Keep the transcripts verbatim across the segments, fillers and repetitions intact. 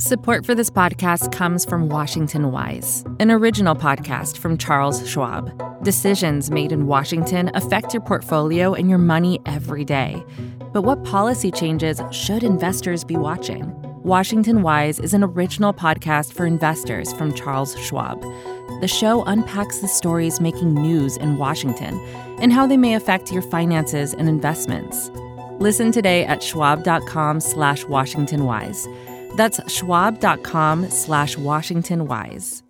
Support for this podcast comes from Washington Wise, an original podcast from Charles Schwab. Decisions made in Washington affect your portfolio and your money every day. But what policy changes should investors be watching? Washington Wise is an original podcast for investors from Charles Schwab. The show unpacks the stories making news in Washington and how they may affect your finances and investments. Listen today at schwab.com slash Washington Wise. That's schwab.com slash Washington Wise.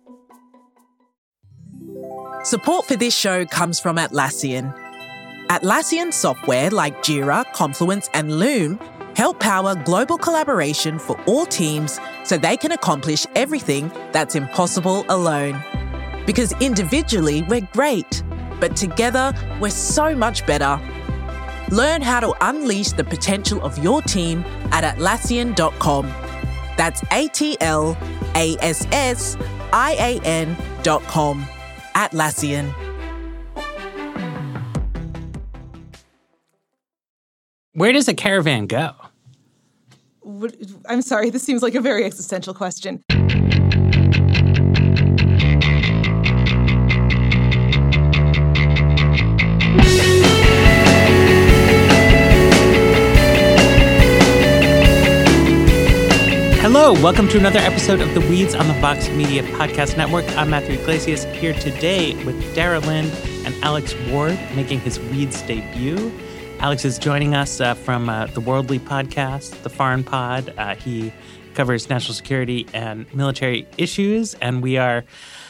Support for this show comes from Atlassian. Atlassian software like Jira, Confluence, and Loom help power global collaboration for all teams so they can accomplish everything that's impossible alone. Because individually, we're great, but together, we're so much better. Learn how to unleash the potential of your team at Atlassian dot com. That's A T L A S S I A N dot com. Atlassian. Where does a caravan go? What, I'm sorry, this seems like a very existential question. Hello, welcome to another episode of The Weeds on the Vox Media Podcast Network. I'm Matthew Iglesias, here today with Dara Lind and Alex Ward making his Weeds debut. Alex is joining us uh, from uh, the Worldly Podcast, the Foreign Pod. Uh, he covers national security and military issues, and we are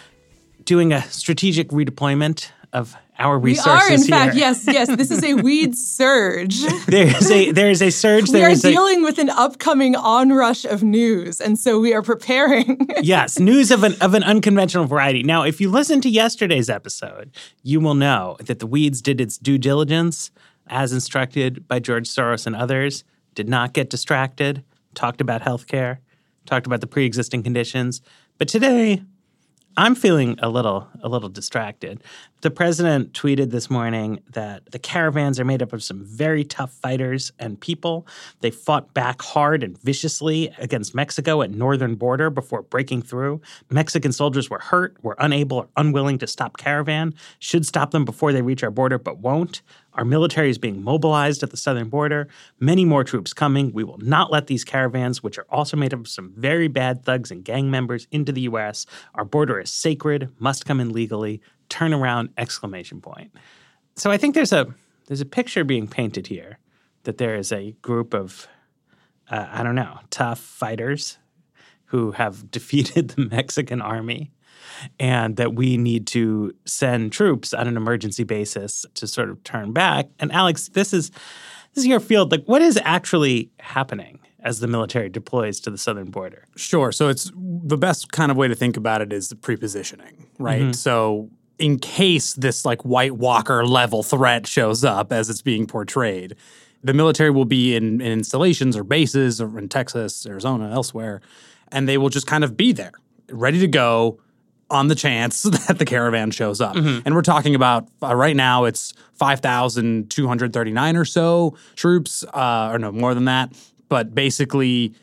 doing a strategic redeployment of our resources We are, in here. fact, yes, yes. This is a weed surge. There's a there is a surge. We there are is dealing a, with an upcoming onrush of news, and so we are preparing. Yes, news of an of an unconventional variety. Now, if you listen to yesterday's episode, you will know that the Weeds did its due diligence as instructed by George Soros and others, did not get distracted, talked about healthcare, talked about the pre-existing conditions. But today, I'm feeling a little a little distracted. The president tweeted this morning that the caravans are made up of some very tough fighters and people. They fought back hard and viciously against Mexico at northern border before breaking through. Mexican soldiers were hurt, were unable or unwilling to stop caravan, should stop them before they reach our border, but won't. Our military is being mobilized at the southern border. Many more troops coming. We will not let these caravans, which are also made up of some very bad thugs and gang members, into the U S. Our border is sacred, must come in legally. Turn around, exclamation point. So I think there's a there's a picture being painted here that there is a group of, uh, I don't know, tough fighters who have defeated the Mexican army, and that we need to send troops on an emergency basis to sort of turn back. And Alex, this is this is your field. Like, what is actually happening as the military deploys to the southern border? Sure. So it's the best kind of way to think about it is the pre-positioning, right? Mm-hmm. So in case this like White Walker level threat shows up as it's being portrayed, the military will be in, in installations or bases or in Texas, Arizona, elsewhere, and they will just kind of be there, ready to go on the chance that the caravan shows up. Mm-hmm. And we're talking about, uh, right now, it's five thousand two hundred thirty-nine or so troops, uh, or no, more than that. But basically,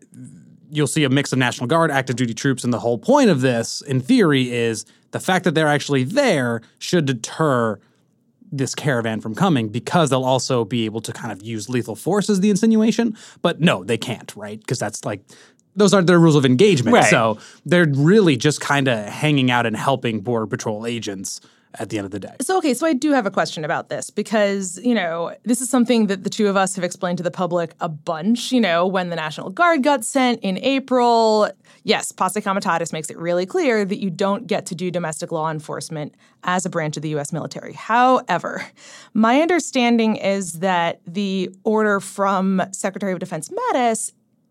you'll see a mix of National Guard, active duty troops, and the whole point of this, in theory, is the fact that they're actually there should deter this caravan from coming, because they'll also be able to kind of use lethal force as the insinuation. But no, they can't, right? Because that's like, those aren't their rules of engagement. Right. So they're really just kind of hanging out and helping Border Patrol agents at the end of the day. So, okay, so I do have a question about this because, you know, this is something that the two of us have explained to the public a bunch. You know, when the National Guard got sent in April, yes, Posse Comitatus makes it really clear that you don't get to do domestic law enforcement as a branch of the U S military. However, my understanding is that the order from Secretary of Defense Mattis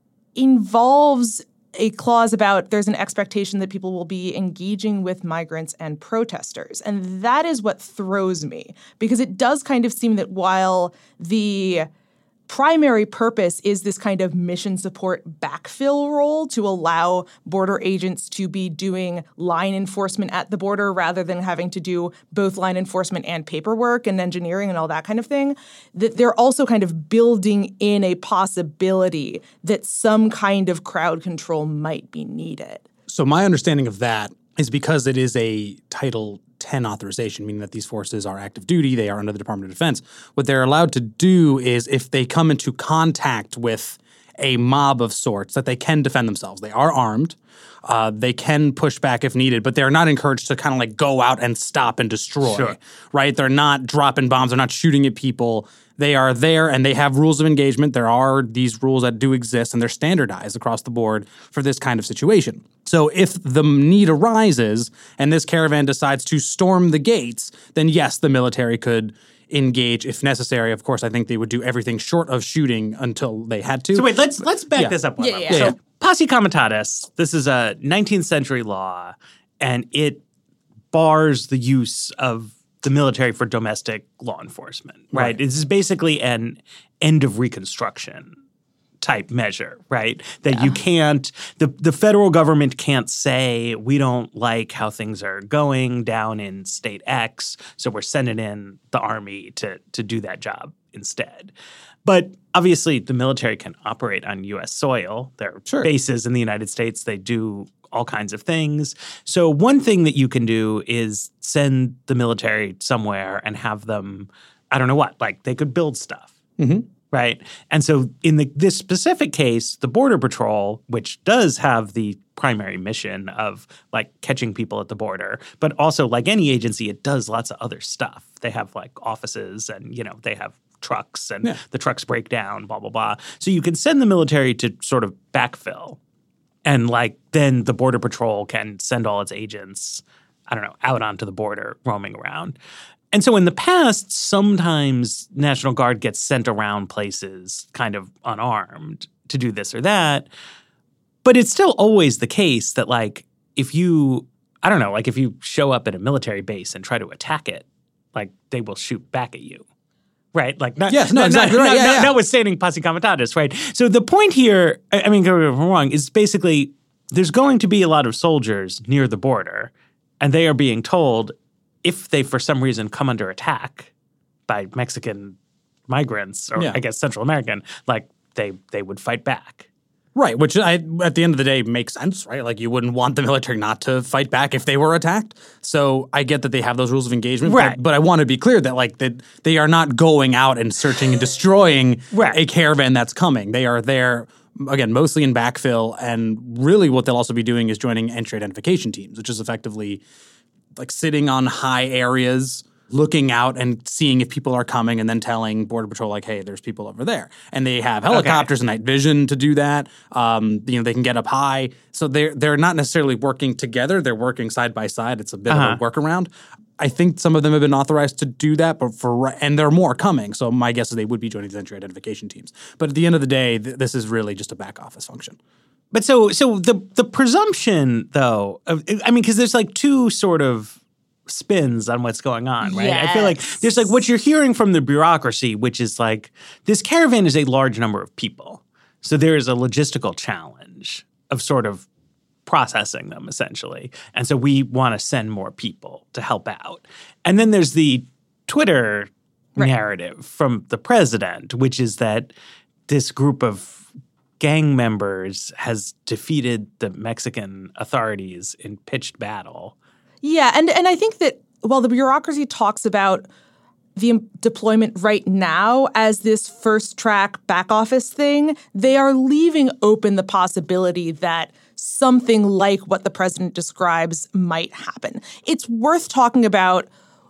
involves a clause about there's an expectation that people will be engaging with migrants and protesters. And that is what throws me, because it does kind of seem that while the primary purpose is this kind of mission support backfill role to allow border agents to be doing line enforcement at the border rather than having to do both line enforcement and paperwork and engineering and all that kind of thing. That they're also kind of building in a possibility that some kind of crowd control might be needed. So my understanding of that is because it is a Title ten authorization, meaning that these forces are active duty, they are under the Department of Defense. What they're allowed to do is if they come into contact with a mob of sorts, that they can defend themselves. They are armed. Uh, they can push back if needed, but they're not encouraged to kind of like go out and stop and destroy, Sure. right? They're not dropping bombs. They're not shooting at people. They are there and they have rules of engagement. There are these rules that do exist and they're standardized across the board for this kind of situation. So if the need arises and this caravan decides to storm the gates, then yes, the military could engage if necessary. Of course, I think they would do everything short of shooting until they had to. So wait, let's let's back Yeah. this up one Yeah, more. yeah, So yeah. posse comitatus, this is a nineteenth century law, and it bars the use of the military for domestic law enforcement, right? Right. This is basically an end of Reconstruction type measure, right? That you can't, the, the federal government can't say, we don't like how things are going down in state X, so we're sending in the army to, to do that job instead. But obviously, the military can operate on U S soil. There are Sure. bases in the United States. They do all kinds of things. So one thing that you can do is send the military somewhere and have them, I don't know what, like they could build stuff. Mhm. Right. And so in the, this specific case, the Border Patrol, which does have the primary mission of like catching people at the border, but also like any agency, it does lots of other stuff. They have like offices and, you know, they have trucks and Yeah. the trucks break down, blah, blah, blah. So you can send the military to sort of backfill. And like then the Border Patrol can send all its agents, I don't know, out onto the border roaming around. And so in the past, sometimes National Guard gets sent around places kind of unarmed to do this or that. But it's still always the case that like if you, I don't know, like if you show up at a military base and try to attack it, like they will shoot back at you. Right? Like not, Yes, no, not, exactly not, right. not, Yeah, yeah. notwithstanding posse comitatus, right? So the point here, I I mean, correct me if I'm wrong, is basically there's going to be a lot of soldiers near the border, and they are being told if they for some reason come under attack by Mexican migrants or Yeah. I guess Central American, like they they would fight back. Right, which I, at the end of the day makes sense, right? Like you wouldn't want the military not to fight back if they were attacked. So I get that they have those rules of engagement, Right. but, but I want to be clear that like that they are not going out and searching and destroying Right. a caravan that's coming. They are there, again, mostly in backfill, and really what they'll also be doing is joining entry identification teams, which is effectively like sitting on high areas, looking out and seeing if people are coming and then telling Border Patrol like, hey, there's people over there. And they have helicopters and night vision to do that. Um, you know, they can get up high. So they're, they're not necessarily working together. They're working side by side. It's a bit Uh-huh. of a workaround. I think some of them have been authorized to do that, but for and there are more coming. So my guess is they would be joining the entry identification teams. But at the end of the day, th- this is really just a back office function. But so so the the presumption though, of, I mean, because there's like two sort of spins on what's going on, right? I feel like Yes. there's like what you're hearing from the bureaucracy, which is like this caravan is a large number of people. So there is a logistical challenge of sort of processing them essentially. And so we want to send more people to help out. And then there's the Twitter Right. narrative from the president, which is that this group of gang members has defeated the Mexican authorities in pitched battle. Yeah, and and I think that while the bureaucracy talks about the em- deployment right now as this first track back office thing, they are leaving open the possibility that something like what the president describes might happen. It's worth talking about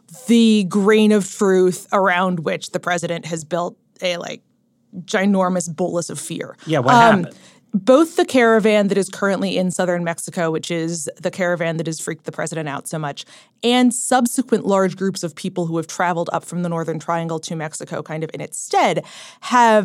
the grain of truth around which the president has built a like ginormous bolus of fear. Yeah, what Um, happened? Both the caravan that is currently in southern Mexico, which is the caravan that has freaked the president out so much, and subsequent large groups of people who have traveled up from the Northern Triangle to Mexico kind of in its stead, have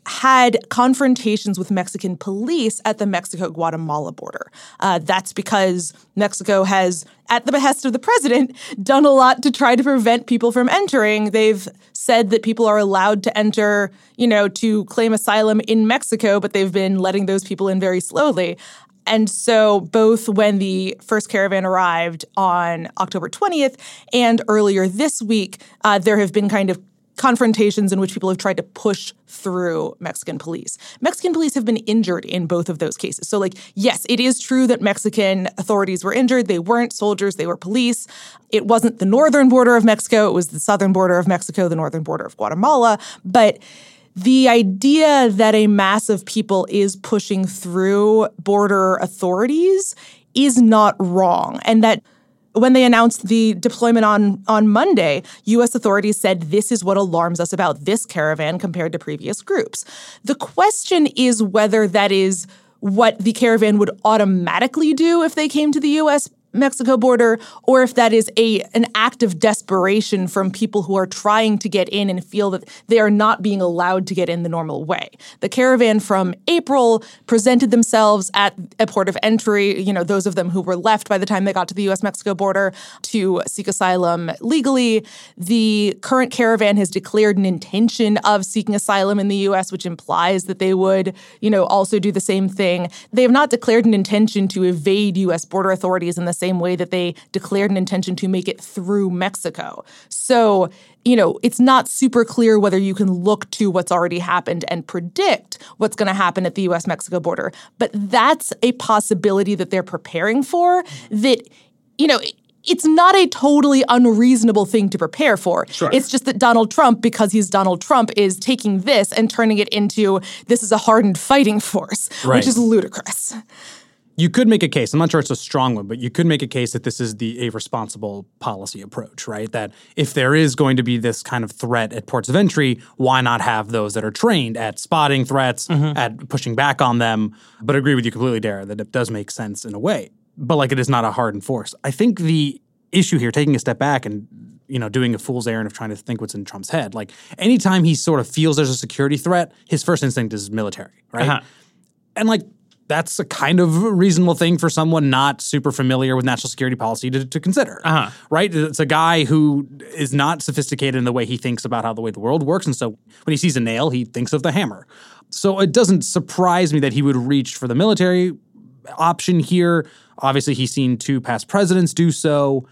had confrontations with Mexican police at the Mexico-Guatemala border. Uh, that's because Mexico has, at the behest of the president, done a lot to try to prevent people from entering. They've said that people are allowed to enter, you know, to claim asylum in Mexico, but they've been letting those people in very slowly. And so both when the first caravan arrived on October twentieth and earlier this week, uh, there have been kind of confrontations in which people have tried to push through Mexican police. Mexican police have been injured in both of those cases. So, like, yes, it is true that Mexican authorities were injured. They weren't soldiers. They were police. It wasn't the northern border of Mexico. It was the southern border of Mexico, the northern border of Guatemala. But the idea that a mass of people is pushing through border authorities is not wrong. And that when they announced the deployment on, on Monday, U S authorities said this is what alarms us about this caravan compared to previous groups. The question is whether that is what the caravan would automatically do if they came to the U S Mexico border, or if that is a an act of desperation from people who are trying to get in and feel that they are not being allowed to get in the normal way. The caravan from April presented themselves at a port of entry, you know, those of them who were left by the time they got to the U S Mexico border to seek asylum legally. The current caravan has declared an intention of seeking asylum in the U S, which implies that they would, you know, also do the same thing. They have not declared an intention to evade U S border authorities in the same way that they declared an intention to make it through Mexico. So, you know, it's not super clear whether you can look to what's already happened and predict what's going to happen at the U S Mexico border. But that's a possibility that they're preparing for that, you know, it's not a totally unreasonable thing to prepare for. Sure. It's just that Donald Trump, because he's Donald Trump, is taking this and turning it into this is a hardened fighting force, right. which is ludicrous. You could make a case, I'm not sure it's a strong one, but you could make a case that this is the a responsible policy approach, right? That if there is going to be this kind of threat at ports of entry, why not have those that are trained at spotting threats, mm-hmm. at pushing back on them? But I agree with you completely, Dara, that it does make sense in a way. But like it is not a hardened force. I think the issue here, taking a step back and you know, doing a fool's errand of trying to think what's in Trump's head, like anytime he sort of feels there's a security threat, his first instinct is military, right? Uh-huh. And like, that's a kind of reasonable thing for someone not super familiar with national security policy to, to consider, uh-huh. right? It's a guy who is not sophisticated in the way he thinks about how the way the world works. And so when he sees a nail, he thinks of the hammer. So it doesn't surprise me that he would reach for the military option here. Obviously, he's seen two past presidents do so.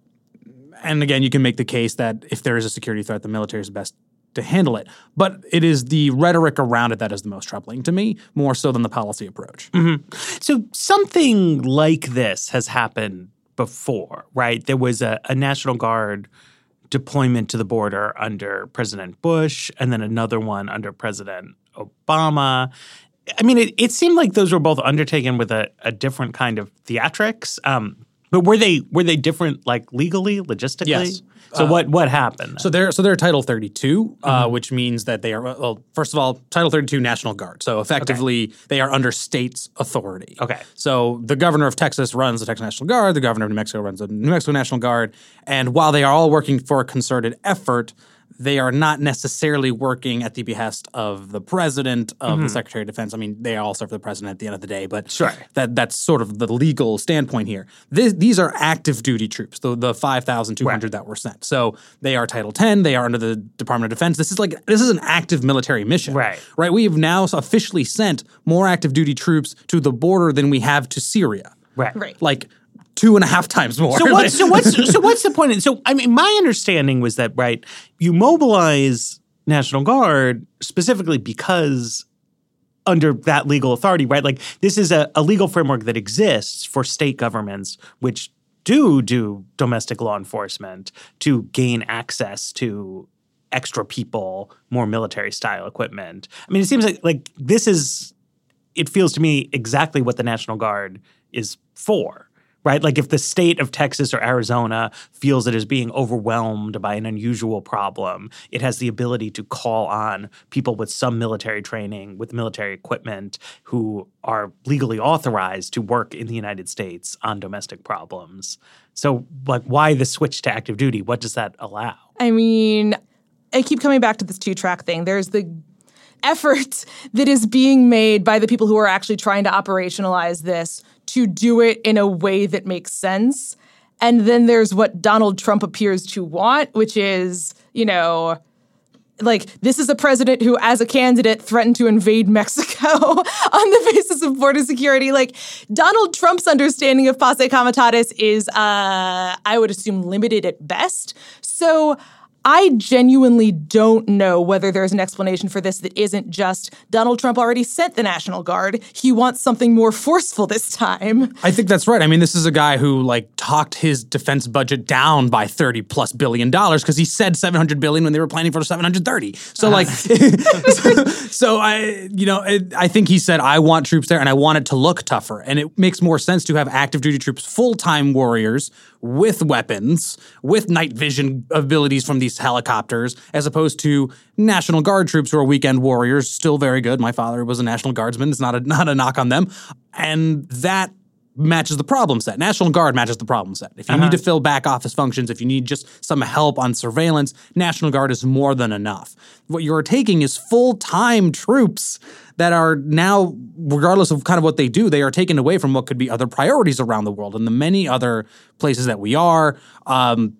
And again, you can make the case that if there is a security threat, the military is the best to handle it. But it is the rhetoric around it that is the most troubling to me, more so than the policy approach. Mm-hmm. So something like this has happened before, right? There was a, a National Guard deployment to the border under President Bush and then another one under President Obama. I mean, it, it seemed like those were both undertaken with a, a different kind of theatrics. Um, but were they were they different, like legally, logistically? Yes. So uh, what what happened? So they're so they're Title thirty-two, mm-hmm. uh, which means that they are well. First of all, Title thirty-two National Guard. So effectively, okay. they are under state's authority. Okay. So the governor of Texas runs the Texas National Guard. The governor of New Mexico runs the New Mexico National Guard. And while they are all working for a concerted effort, they are not necessarily working at the behest of the president, of mm-hmm. the Secretary of Defense. I mean, they all serve the president at the end of the day, but sure. that that's sort of the legal standpoint here. This, these are active duty troops, the, the five thousand two hundred right. that were sent. So they are Title ten. They are under the Department of Defense. This is like this is an active military mission. Right. Right. We have now officially sent more active duty troops to the border than we have to Syria. Right. Right. Like two and a half times more. So what's so what's so what's the point? So I mean, my understanding was that right, you mobilize National Guard specifically because under that legal authority, right? Like this is a, a legal framework that exists for state governments, which do do domestic law enforcement to gain access to extra people, more military style equipment. I mean, it seems like like this is. It feels to me exactly what the National Guard is for. Right? Like if the state of Texas or Arizona feels it is being overwhelmed by an unusual problem, it has the ability to call on people with some military training, with military equipment, who are legally authorized to work in the United States on domestic problems. So like why the switch to active duty? What does that allow? I mean, I keep coming back to this two-track thing. There's the effort that is being made by the people who are actually trying to operationalize this to do it in a way that makes sense. And then there's what Donald Trump appears to want, which is, you know, like, this is a president who, as a candidate, threatened to invade Mexico on the basis of border security. Like, Donald Trump's understanding of Posse Comitatus is, uh, I would assume, limited at best. So I genuinely don't know whether there's an explanation for this that isn't just Donald Trump already sent the National Guard. He wants something more forceful this time. I think that's right. I mean, this is a guy who like talked his defense budget down by thirty plus billion dollars because he said seven hundred billion when they were planning for seven hundred thirty. So uh. like, so, so I, you know, it, I think he said, I want troops there and I want it to look tougher. And it makes more sense to have active duty troops, full-time warriors with weapons, with night vision abilities from these helicopters, as opposed to National Guard troops who are weekend warriors, still very good. My father was a National Guardsman. It's not a, not a knock on them. And that matches the problem set. National Guard matches the problem set. If you uh-huh. need to fill back office functions, if you need just some help on surveillance, National Guard is more than enough. What you're taking is full-time troops that are now, regardless of kind of what they do, they are taken away from what could be other priorities around the world and the many other places that we are. Um,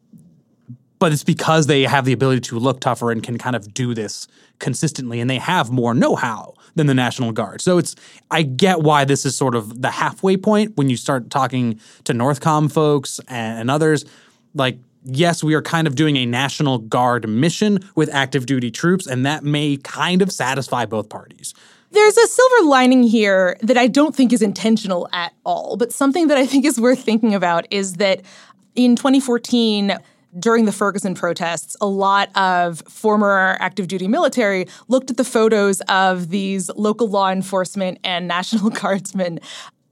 but it's because they have the ability to look tougher and can kind of do this consistently, and they have more know-how than the National Guard. So it's, I get why this is sort of the halfway point when you start talking to Northcom folks and, and others. Like, yes, we are kind of doing a National Guard mission with active duty troops, and that may kind of satisfy both parties. There's a silver lining here that I don't think is intentional at all, but something that I think is worth thinking about is that in twenty fourteen, during the Ferguson protests, a lot of former active duty military looked at the photos of these local law enforcement and National Guardsmen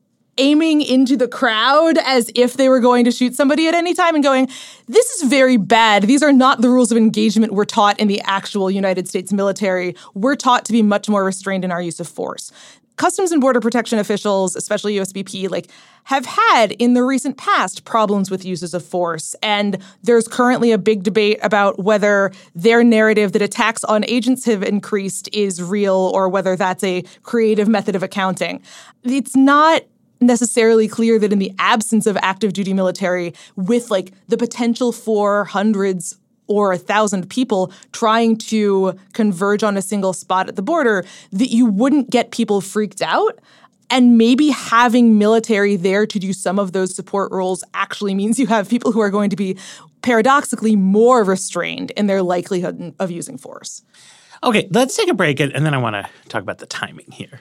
aiming into the crowd as if they were going to shoot somebody at any time and going, this is very bad. These are not the rules of engagement we're taught in the actual United States military. We're taught to be much more restrained in our use of force. Customs and Border Protection officials, especially U S B P, like, have had in the recent past problems with uses of force. And there's currently a big debate about whether their narrative that attacks on agents have increased is real or whether that's a creative method of accounting. It's not necessarily clear that in the absence of active duty military with like the potential for hundreds or a thousand people trying to converge on a single spot at the border, that you wouldn't get people freaked out. And maybe having military there to do some of those support roles actually means you have people who are going to be paradoxically more restrained in their likelihood of using force. Okay, let's take a break, and then I want to talk about the timing here.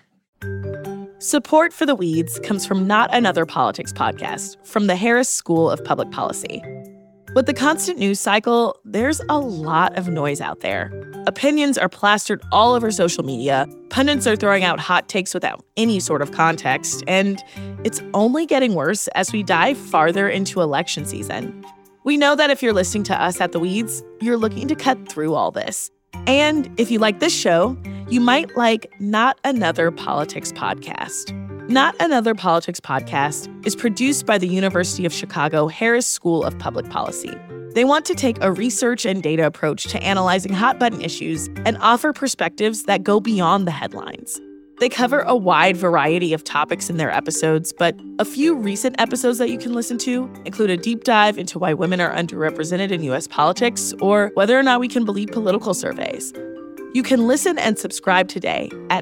Support for The Weeds comes from Not Another Politics podcast from the Harris School of Public Policy. With the constant news cycle, there's a lot of noise out there. Opinions are plastered all over social media, pundits are throwing out hot takes without any sort of context, and it's only getting worse as we dive farther into election season. We know that if you're listening to us at The Weeds, you're looking to cut through all this. And if you like this show, you might like Not Another Politics podcast. Not Another Politics podcast is produced by the University of Chicago Harris School of Public Policy. They want to take a research and data approach to analyzing hot-button issues and offer perspectives that go beyond the headlines. They cover a wide variety of topics in their episodes, but a few recent episodes that you can listen to include a deep dive into why women are underrepresented in U S politics or whether or not we can believe political surveys. You can listen and subscribe today at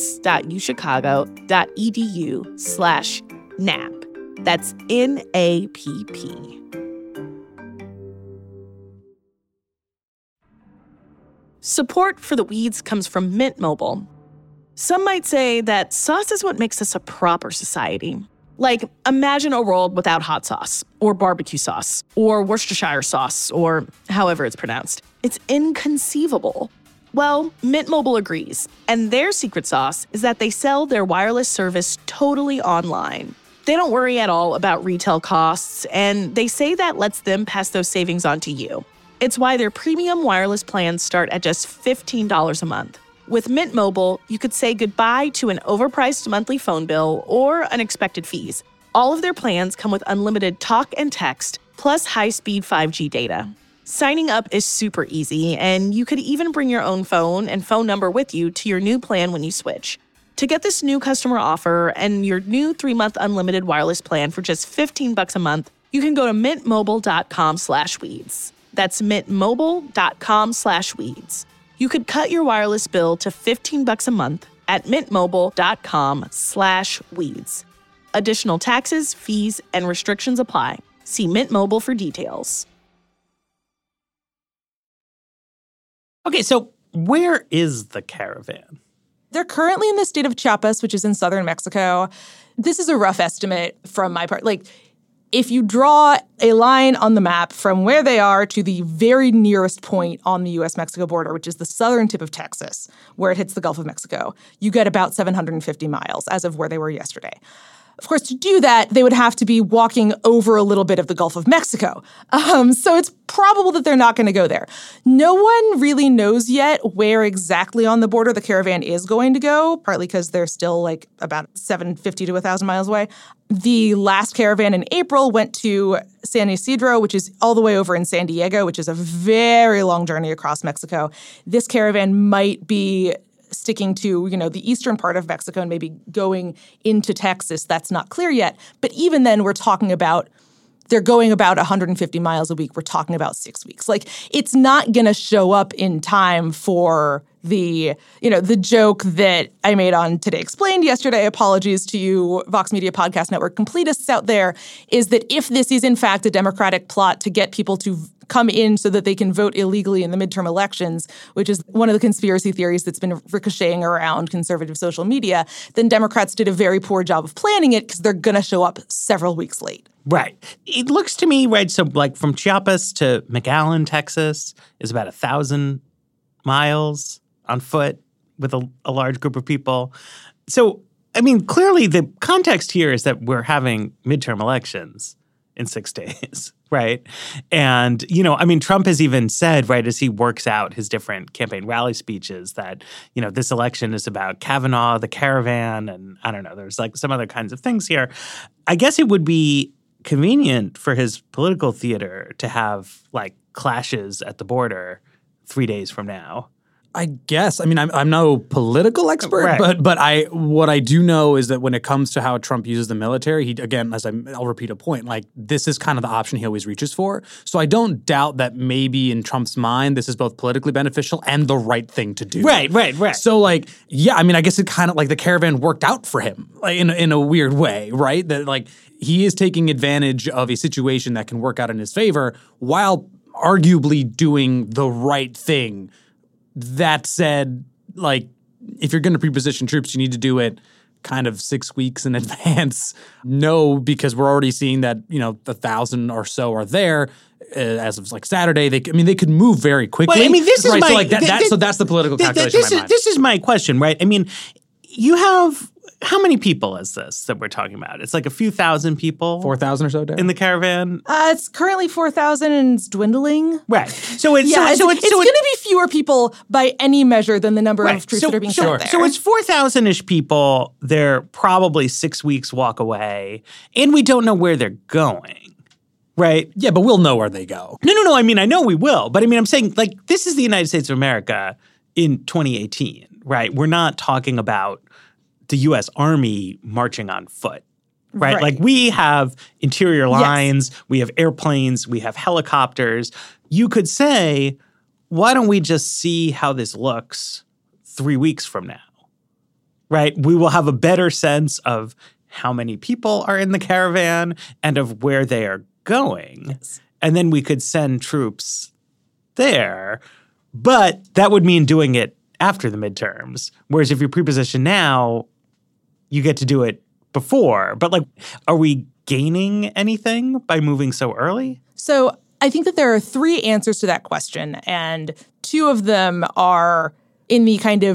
harris.uchicago.edu slash NAP. That's N A P P. Support for The Weeds comes from Mint Mobile. Some might say that sauce is what makes us a proper society. Like, imagine a world without hot sauce, or barbecue sauce, or Worcestershire sauce, or however it's pronounced. It's inconceivable. Well, Mint Mobile agrees, and their secret sauce is that they sell their wireless service totally online. They don't worry at all about retail costs, and they say that lets them pass those savings on to you. It's why their premium wireless plans start at just fifteen dollars a month. With Mint Mobile, you could say goodbye to an overpriced monthly phone bill or unexpected fees. All of their plans come with unlimited talk and text, plus high-speed five G data. Signing up is super easy, and you could even bring your own phone and phone number with you to your new plan when you switch. To get this new customer offer and your new three-month unlimited wireless plan for just fifteen bucks a month, you can go to mintmobile.com slash weeds. That's mintmobile.com slash weeds. You could cut your wireless bill to fifteen bucks a month at mintmobile.com slash weeds. Additional taxes, fees, and restrictions apply. See Mint Mobile for details. Okay, so where is the caravan? They're currently in the state of Chiapas, which is in southern Mexico. This is a rough estimate from my part. Like, if you draw a line on the map from where they are to the very nearest point on the U S Mexico border, which is the southern tip of Texas, where it hits the Gulf of Mexico, you get about seven hundred fifty miles as of where they were yesterday. Of course, to do that, they would have to be walking over a little bit of the Gulf of Mexico. Um, so it's probable that they're not going to go there. No one really knows yet where exactly on the border the caravan is going to go, partly because they're still like about seven hundred fifty to one thousand miles away. The last caravan in April went to San Isidro, which is all the way over in San Diego, which is a very long journey across Mexico. This caravan might be sticking to, you know, the eastern part of Mexico and maybe going into Texas. That's not clear yet. But even then, we're talking about they're going about one hundred fifty miles a week. We're talking about six weeks. Like, it's not going to show up in time for the, you know, the joke that I made on Today Explained yesterday, apologies to you Vox Media Podcast Network completists out there, is that if this is in fact a Democratic plot to get people to come in so that they can vote illegally in the midterm elections, which is one of the conspiracy theories that's been ricocheting around conservative social media, then Democrats did a very poor job of planning it because they're going to show up several weeks late. Right. It looks to me, right, so like from Chiapas to McAllen, Texas is about a thousand miles on foot with a, a large group of people. So, I mean, clearly the context here is that we're having midterm elections in six days, right? And, you know, I mean, Trump has even said, right, as he works out his different campaign rally speeches that, you know, this election is about Kavanaugh, the caravan, and I don't know, there's like some other kinds of things here. I guess it would be convenient for his political theater to have like clashes at the border three days from now. I guess. I mean, I'm I'm no political expert, right. but but I what I do know is that when it comes to how Trump uses the military, he again, as I'm, I'll repeat a point, like this is kind of the option he always reaches for. So I don't doubt that maybe in Trump's mind, this is both politically beneficial and the right thing to do. Right, right, right. So like, yeah, I mean, I guess it kind of like the caravan worked out for him like, in in a weird way, right? That like he is taking advantage of a situation that can work out in his favor while arguably doing the right thing. That said, like, if you're going to pre-position troops, you need to do it kind of six weeks in advance. No, because we're already seeing that, you know, a thousand or so are there uh, as of like Saturday. They, I mean, they could move very quickly. Well, I mean, this is right? my so like that, th- that, th- so that's the political th- calculation. This in my is mind. this is my question, right? I mean, you have. How many people is this that we're talking about? It's like a few thousand people. Four thousand or so, Darren? In the caravan? Uh, it's currently four thousand and it's dwindling. Right. So it's, yeah, so, it's, so it's, it's, so going to be fewer people by any measure than the number right. of troops so, that are being so, sent there. So it's four thousand-ish people. They're probably six weeks walk away. And we don't know where they're going. Right? Yeah, but we'll know where they go. No, no, no. I mean, I know we will. But I mean, I'm saying, like, this is the United States of America in twenty eighteen, right? We're not talking about the U S Army marching on foot, right? Right. Like we have interior lines, Yes. we have airplanes, we have helicopters. You could say, why don't we just see how this looks three weeks from now, right? We will have a better sense of how many people are in the caravan and of where they are going. Yes. And then we could send troops there. But that would mean doing it after the midterms. Whereas if you're pre-positioned now, you get to do it before. But like, are we gaining anything by moving so early? So I think that there are three answers to that question, and two of them are in the kind of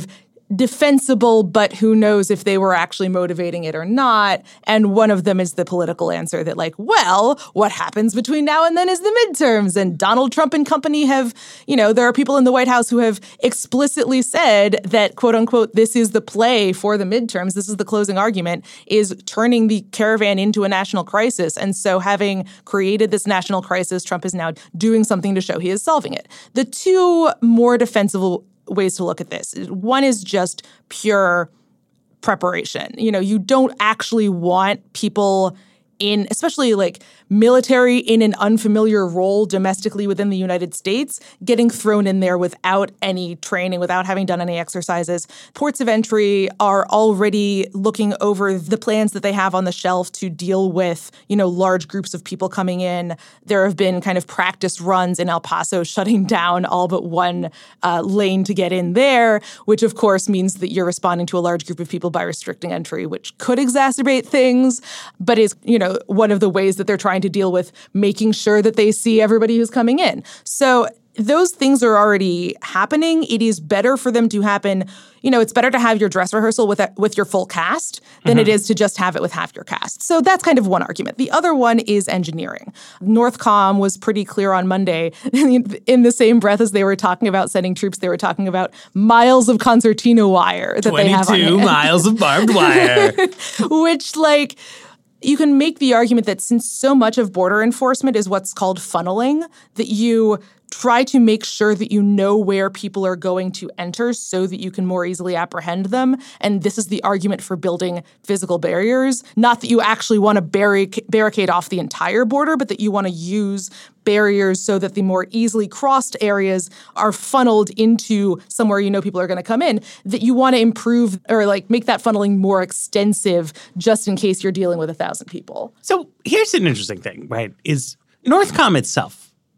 defensible, but who knows if they were actually motivating it or not. And one of them is the political answer that, like, well, what happens between now and then is the midterms. And Donald Trump and company have, you know, there are people in the White House who have explicitly said that, quote unquote, this is the play for the midterms. This is the closing argument, is turning the caravan into a national crisis. And so having created this national crisis, Trump is now doing something to show he is solving it. The two more defensible ways to look at this. One is just pure preparation. You know, you don't actually want people in, especially like military in an unfamiliar role domestically within the United States, getting thrown in there without any training, without having done any exercises. Ports of entry are already looking over the plans that they have on the shelf to deal with, you know, large groups of people coming in. There have been kind of practice runs in El Paso shutting down all but one uh, lane to get in there, which of course means that you're responding to a large group of people by restricting entry, which could exacerbate things, but is, you know, one of the ways that they're trying to deal with making sure that they see everybody who's coming in. So those things are already happening. It is better for them to happen. You know, it's better to have your dress rehearsal with a, with your full cast than mm-hmm. it is to just have it with half your cast. So that's kind of one argument. The other one is engineering. Northcom was pretty clear on Monday. In the same breath as they were talking about sending troops, they were talking about miles of concertina wire that they have on hand. twenty-two miles of barbed wire. Which, like, you can make the argument that since so much of border enforcement is what's called funneling, that you try to make sure that you know where people are going to enter so that you can more easily apprehend them. And this is the argument for building physical barriers. Not that you actually want to barric- barricade off the entire border, but that you want to use barriers so that the more easily crossed areas are funneled into somewhere you know people are going to come in, that you want to improve or like make that funneling more extensive just in case you're dealing with a thousand people. So here's an interesting thing, right, is Northcom itself,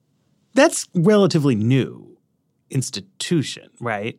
that's relatively new institution, right?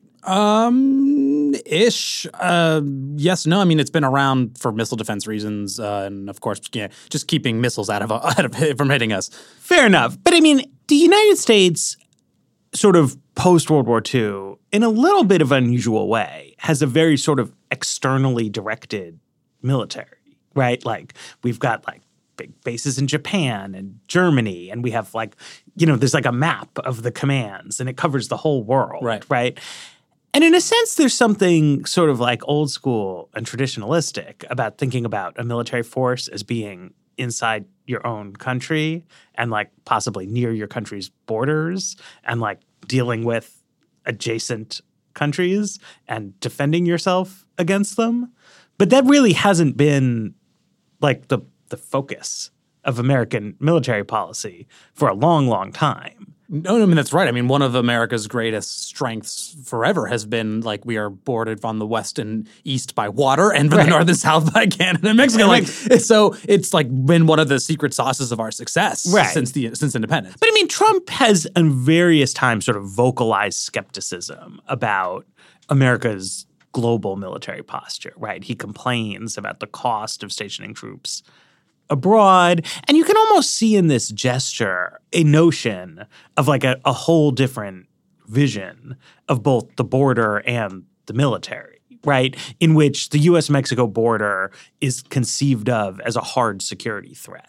Um, ish. Uh, yes, no. I mean, it's been around for missile defense reasons, uh, and of course, yeah, just keeping missiles out of out of from hitting us. Fair enough. But I mean, the United States, sort of post World War Two, in a little bit of an unusual way, has a very sort of externally directed military, right? Like we've got like big bases in Japan and Germany, and we have like, you know, there's like a map of the commands, and it covers the whole world, right? Right. And in a sense, there's something sort of like old school and traditionalistic about thinking about a military force as being inside your own country and like possibly near your country's borders and like dealing with adjacent countries and defending yourself against them. But that really hasn't been like the the focus of American military policy for a long, long time. No, I mean, that's right. I mean, one of America's greatest strengths forever has been, like, we are bordered on the west and east by water and from right. the north and south by Canada and Mexico. Like, so it's, like, been one of the secret sauces of our success right. since the since independence. But, I mean, Trump has, in various times, sort of vocalized skepticism about America's global military posture, right? He complains about the cost of stationing troops abroad. And you can almost see in this gesture a notion of like a, a whole different vision of both the border and the military, right? In which the U S Mexico border is conceived of as a hard security threat.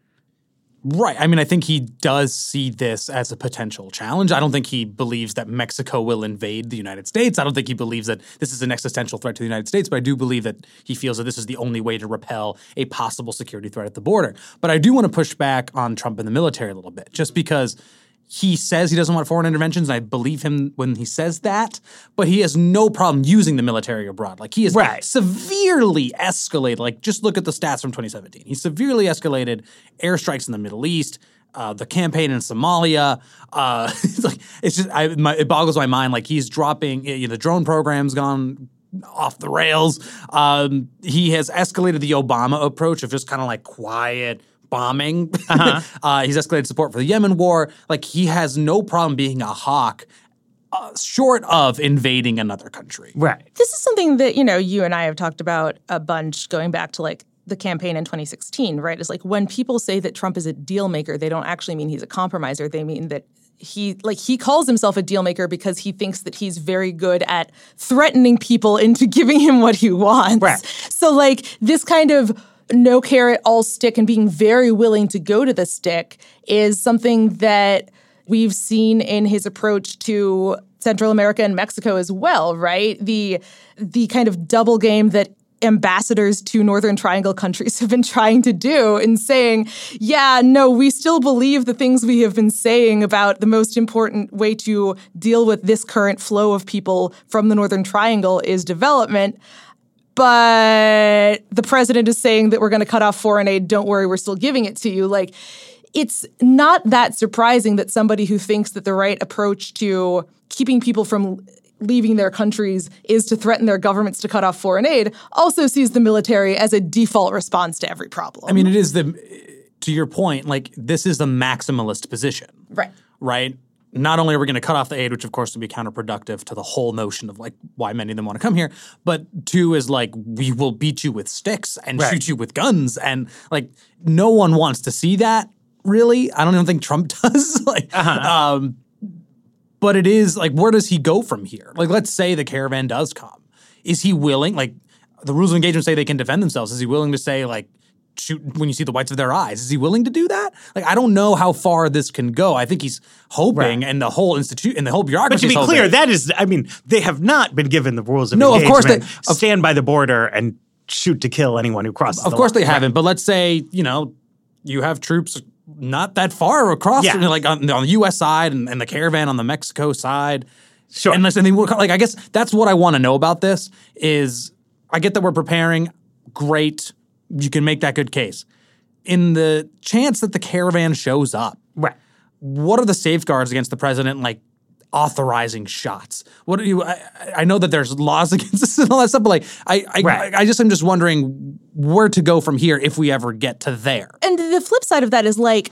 Right. I mean, I think he does see this as a potential challenge. I don't think he believes that Mexico will invade the United States. I don't think he believes that this is an existential threat to the United States, but I do believe that he feels that this is the only way to repel a possible security threat at the border. But I do want to push back on Trump and the military a little bit, just because he says he doesn't want foreign interventions, and I believe him when he says that, but he has no problem using the military abroad. Like, he has right. severely severely escalated. Like, just look at the stats from twenty seventeen. He severely escalated airstrikes in the Middle East, uh, the campaign in Somalia. Uh, it's like it's just I, my, it boggles my mind. Like, he's dropping. You know, the drone program's gone off the rails. Um, he has escalated the Obama approach of just kind of like quiet bombing. Uh-huh. uh, he's escalated support for the Yemen war. Like, he has no problem being a hawk uh, short of invading another country. Right. This is something that, you know, you and I have talked about a bunch going back to like the campaign in twenty sixteen, right? It's like when people say that Trump is a deal maker, they don't actually mean he's a compromiser. They mean that he like he calls himself a deal maker because he thinks that he's very good at threatening people into giving him what he wants. Right. So like this kind of no carrot, all stick, and being very willing to go to the stick is something that we've seen in his approach to Central America and Mexico as well, right? The the kind of double game that ambassadors to Northern Triangle countries have been trying to do in saying, yeah, no, we still believe the things we have been saying about the most important way to deal with this current flow of people from the Northern Triangle is development. But the president is saying that we're going to cut off foreign aid. Don't worry, we're still giving it to you. Like, it's not that surprising that somebody who thinks that the right approach to keeping people from leaving their countries is to threaten their governments to cut off foreign aid also sees the military as a default response to every problem. I mean, it is the, to your point, like, this is the maximalist position. Right. Right? Not only are we going to cut off the aid, which of course would be counterproductive to the whole notion of like why many of them want to come here, but two is like, we will beat you with sticks and Right. shoot you with guns. And like, no one wants to see that, really. I don't even think Trump does. like, Uh-huh. um, But it is, like, where does he go from here? Like, let's say the caravan does come. Is he willing, like, the rules of engagement say they can defend themselves. Is he willing to say, like, shoot when you see the whites of their eyes? Is he willing to do that? Like, I don't know how far this can go. I think he's hoping, Right. and the whole institute and the whole bureaucracy But to be is hoping. clear, that is, I mean, they have not been given the rules of No, of engagement. course they- of- stand by the border and shoot to kill anyone who crosses Of the course line. they haven't, but let's say, you know, you have troops not that far across, Yeah. you know, like on, on the U S side and, and the caravan on the Mexico side. Sure. And listen, they were, like, I guess that's what I want to know about this is I get that we're preparing. Great. You can make that good case. In the chance that the caravan shows up, Right. what are the safeguards against the president, like, authorizing shots? What do you? I, I know that there's laws against this and all that stuff, but like, I, I, Right. I, I just am just wondering where to go from here if we ever get to there. And the flip side of that is like,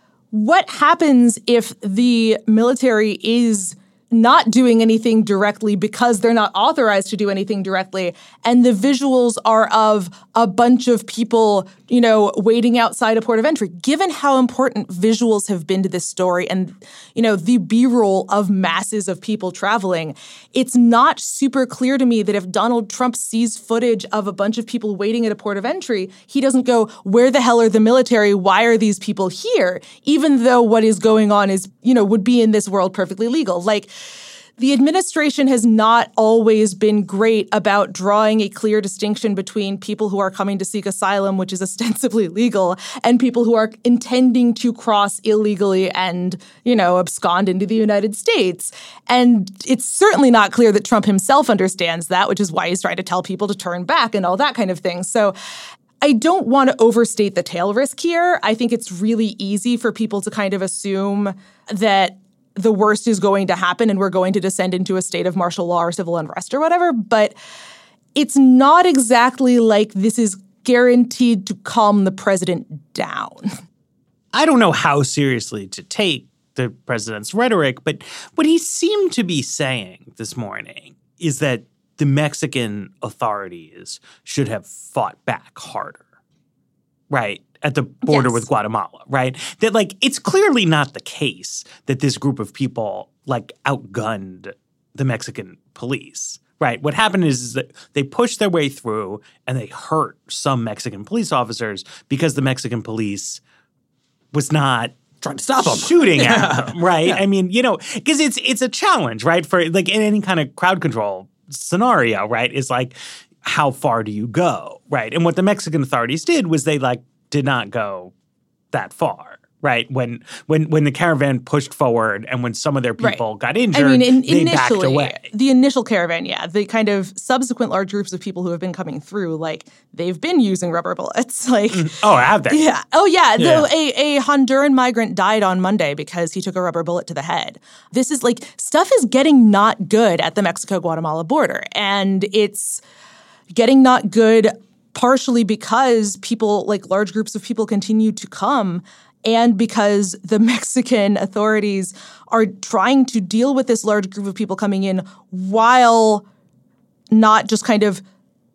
what happens if the military is not doing anything directly because they're not authorized to do anything directly, and the visuals are of a bunch of people, you know, waiting outside a port of entry? Given how important visuals have been to this story and, you know, the B-roll of masses of people traveling, it's not super clear to me that if Donald Trump sees footage of a bunch of people waiting at a port of entry, he doesn't go, where the hell are the military? Why are these people here? Even though what is going on is, you know, would be in this world perfectly legal. Like, the administration has not always been great about drawing a clear distinction between people who are coming to seek asylum, which is ostensibly legal, and people who are intending to cross illegally and, you know, abscond into the United States. And it's certainly not clear that Trump himself understands that, which is why he's trying to tell people to turn back and all that kind of thing. So I don't want to overstate the tail risk here. I think it's really easy for people to kind of assume that the worst is going to happen and we're going to descend into a state of martial law or civil unrest or whatever. But it's not exactly like this is guaranteed to calm the president down. I don't know how seriously to take the president's rhetoric, but what he seemed to be saying this morning is that the Mexican authorities should have fought back harder, right? At the border Yes. with Guatemala, right? That, like, it's clearly not the case that this group of people, like, outgunned the Mexican police, right? What happened is, is that they pushed their way through and they hurt some Mexican police officers because the Mexican police was not Trying to stop them. shooting at them, right? I mean, you know, because it's it's a challenge, right? For, like, in any kind of crowd control scenario, right? Is like, how far do you go, right? And what the Mexican authorities did was they, like, did not go that far, right? When when when the caravan pushed forward and when some of their people Right. got injured, I mean, in, they backed initially, away. the initial caravan, yeah, the kind of subsequent large groups of people who have been coming through, like, they've been using rubber bullets. Like, Oh, have they? yeah. Oh, yeah. Yeah. The, a, a Honduran migrant died on Monday because he took a rubber bullet to the head. This is like, stuff is getting not good at the Mexico-Guatemala border. And it's getting not good partially because people, like large groups of people, continue to come, and because the Mexican authorities are trying to deal with this large group of people coming in while not just kind of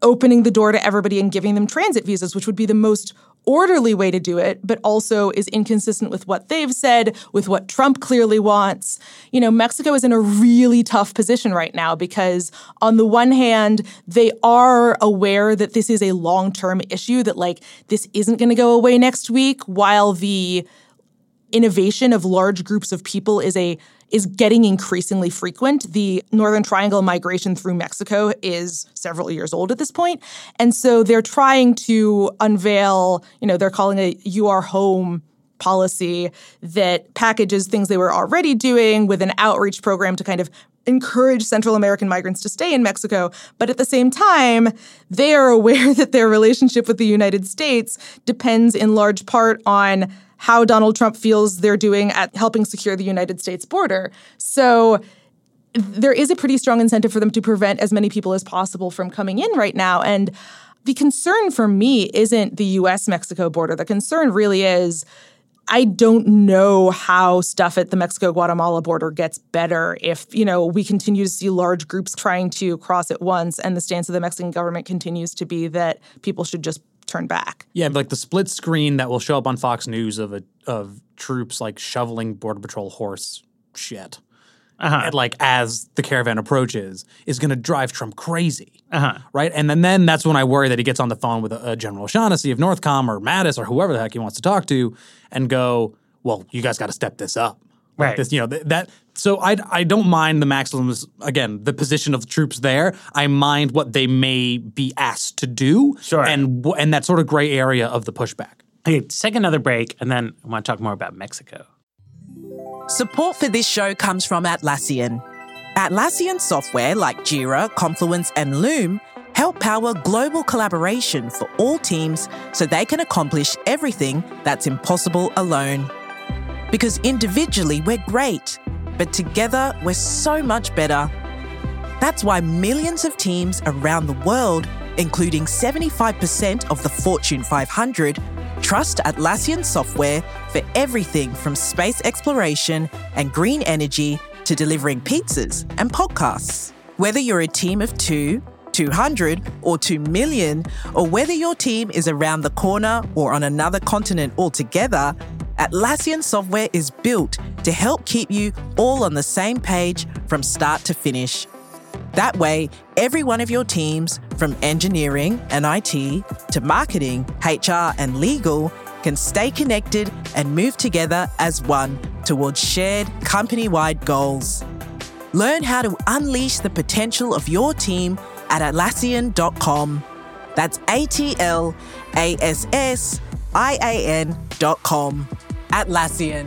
opening the door to everybody and giving them transit visas, which would be the most orderly way to do it, but also is inconsistent with what they've said, with what Trump clearly wants. You know, Mexico is in a really tough position right now because on the one hand, they are aware that this is a long-term issue, that like this isn't going to go away next week, while the innovation of large groups of people is a is getting increasingly frequent. The Northern Triangle migration through Mexico is several years old at this point. And so they're trying to unveil, you know, they're calling it You Are Home policy that packages things they were already doing with an outreach program to kind of encourage Central American migrants to stay in Mexico. But at the same time, they are aware that their relationship with the United States depends in large part on how Donald Trump feels they're doing at helping secure the United States border. So there is a pretty strong incentive for them to prevent as many people as possible from coming in right now. And the concern for me isn't the U S Mexico border. The concern really is I don't know how stuff at the Mexico-Guatemala border gets better if, you know, we continue to see large groups trying to cross at once and the stance of the Mexican government continues to be that people should just turn back. Yeah, like the split screen that will show up on Fox News of a, of troops like shoveling Border Patrol horse shit, uh-huh. and, like as the caravan approaches, is going to drive Trump crazy, uh-huh. right? And then, then that's when I worry that he gets on the phone with a, a General O'Shaughnessy of Northcom or Mattis or whoever the heck he wants to talk to and go, well, you guys got to step this up. Like right. This, you know, th- that. So I, I don't mind the Maxims, again, the position of the troops there. I mind what they may be asked to do. Sure. And, and that sort of gray area of the pushback. Okay, let's take another break, and then I want to talk more about Mexico. Support for this show comes from Atlassian. Atlassian software like Jira, Confluence, and Loom help power global collaboration for all teams so they can accomplish everything that's impossible alone. Because individually we're great, but together we're so much better. That's why millions of teams around the world, including seventy-five percent of the Fortune five hundred, trust Atlassian software for everything from space exploration and green energy to delivering pizzas and podcasts. Whether you're a team of two, two hundred, or two million, or whether your team is around the corner or on another continent altogether, Atlassian software is built to help keep you all on the same page from start to finish. That way, every one of your teams, from engineering and I T to marketing, H R, and legal, can stay connected and move together as one towards shared company-wide goals. Learn how to unleash the potential of your team at Atlassian dot com. That's A T L A S S I A N dot com. Atlassian.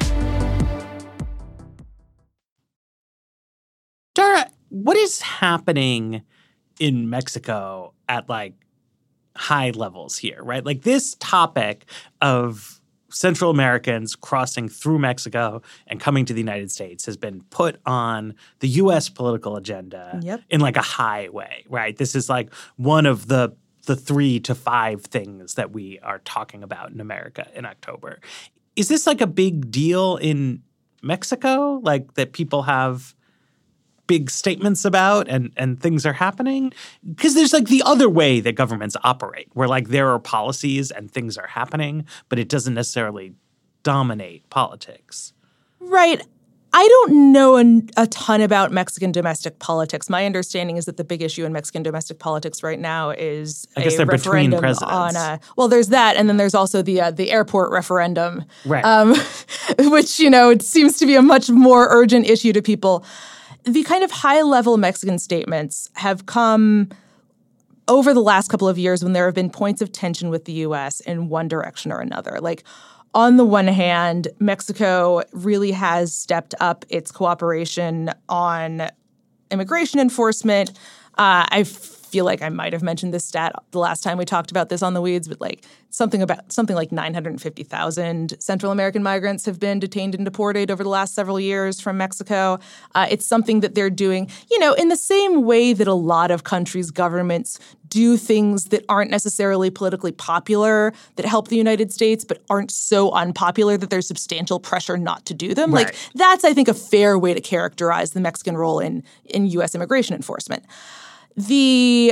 Dara, what is happening in Mexico at like high levels here, right? Like this topic of Central Americans crossing through Mexico and coming to the United States has been put on the U S political agenda Yep. in like a high way, right? This is like one of the the three to five things that we are talking about in America in October. Is this like a big deal in Mexico? Like that people have big statements about and, and things are happening? Because there's like the other way that governments operate where like there are policies and things are happening, but it doesn't necessarily dominate politics. Right. I don't know an, a ton about Mexican domestic politics. My understanding is that the big issue in Mexican domestic politics right now is I guess a they're between referendum presidents. on a, well, there's that, and then there's also the uh, the airport referendum, Right. um, which, you know, it seems to be a much more urgent issue to people. The kind of high-level Mexican statements have come over the last couple of years when there have been points of tension with the U S in one direction or another. Like, on the one hand, Mexico really has stepped up its cooperation on immigration enforcement. Uh, I feel like I might have mentioned this stat the last time we talked about this on The Weeds, but like something about something like nine hundred fifty thousand Central American migrants have been detained and deported over the last several years from Mexico. Uh, it's something that they're doing, you know, in the same way that a lot of countries' governments do things that aren't necessarily politically popular that help the United States, but aren't so unpopular that there's substantial pressure not to do them. Right. Like that's, I think, a fair way to characterize the Mexican role in, in U S immigration enforcement. The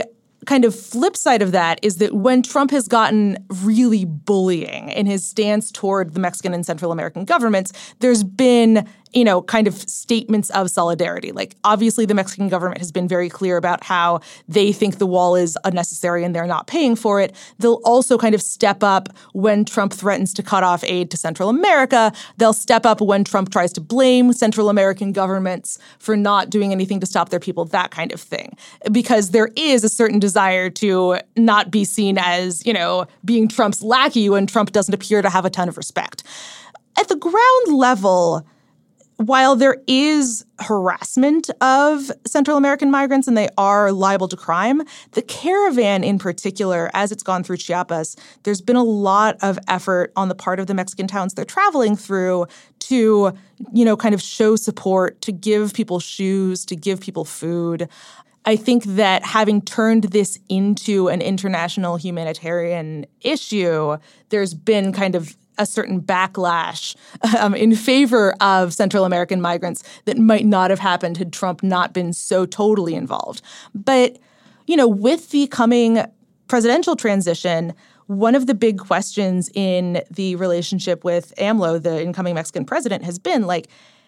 kind of flip side of that is that when Trump has gotten really bullying in his stance toward the Mexican and Central American governments, there's been, you know, kind of statements of solidarity. Like, obviously, the Mexican government has been very clear about how they think the wall is unnecessary and they're not paying for it. They'll also kind of step up when Trump threatens to cut off aid to Central America. They'll step up when Trump tries to blame Central American governments for not doing anything to stop their people, that kind of thing. Because there is a certain desire to not be seen as, you know, being Trump's lackey when Trump doesn't appear to have a ton of respect. At the ground level, while there is harassment of Central American migrants and they are liable to crime, the caravan in particular, as it's gone through Chiapas, there's been a lot of effort on the part of the Mexican towns they're traveling through to, you know, kind of show support, to give people shoes, to give people food. I think that having turned this into an international humanitarian issue, there's been kind of a certain backlash um, in favor of Central American migrants that might not have happened had Trump not been so totally involved. But, you know, with the coming presidential transition, one of the big questions in the relationship with AMLO, the incoming Mexican president, has been like,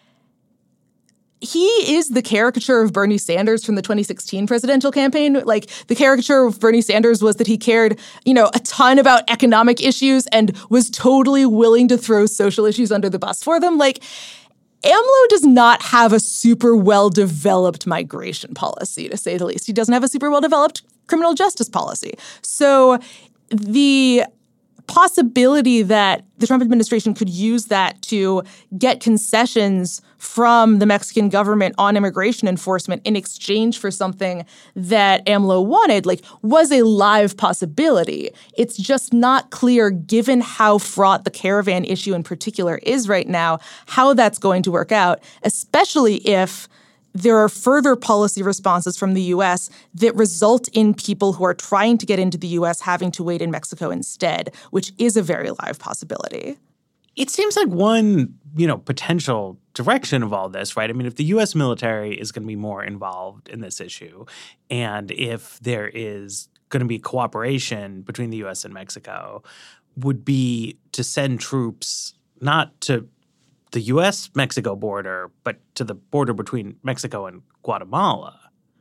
he is the caricature of Bernie Sanders from the twenty sixteen presidential campaign. Like, the caricature of Bernie Sanders was that he cared, you know, a ton about economic issues and was totally willing to throw social issues under the bus for them. Like, AMLO does not have a super well-developed migration policy, to say the least. He doesn't have a super well-developed criminal justice policy. So the possibility that the Trump administration could use that to get concessions from the Mexican government on immigration enforcement in exchange for something that AMLO wanted, like, was a live possibility. It's just not clear, given how fraught the caravan issue in particular is right now, how that's going to work out, especially if there are further policy responses from the U S that result in people who are trying to get into the U S having to wait in Mexico instead, which is a very live possibility. It seems like one, you know, potential direction of all this, right? I mean, if the U S military is going to be more involved in this issue, and if there is going to be cooperation between the U S and Mexico, would be to send troops not to the U S Mexico border, but to the border between Mexico and Guatemala.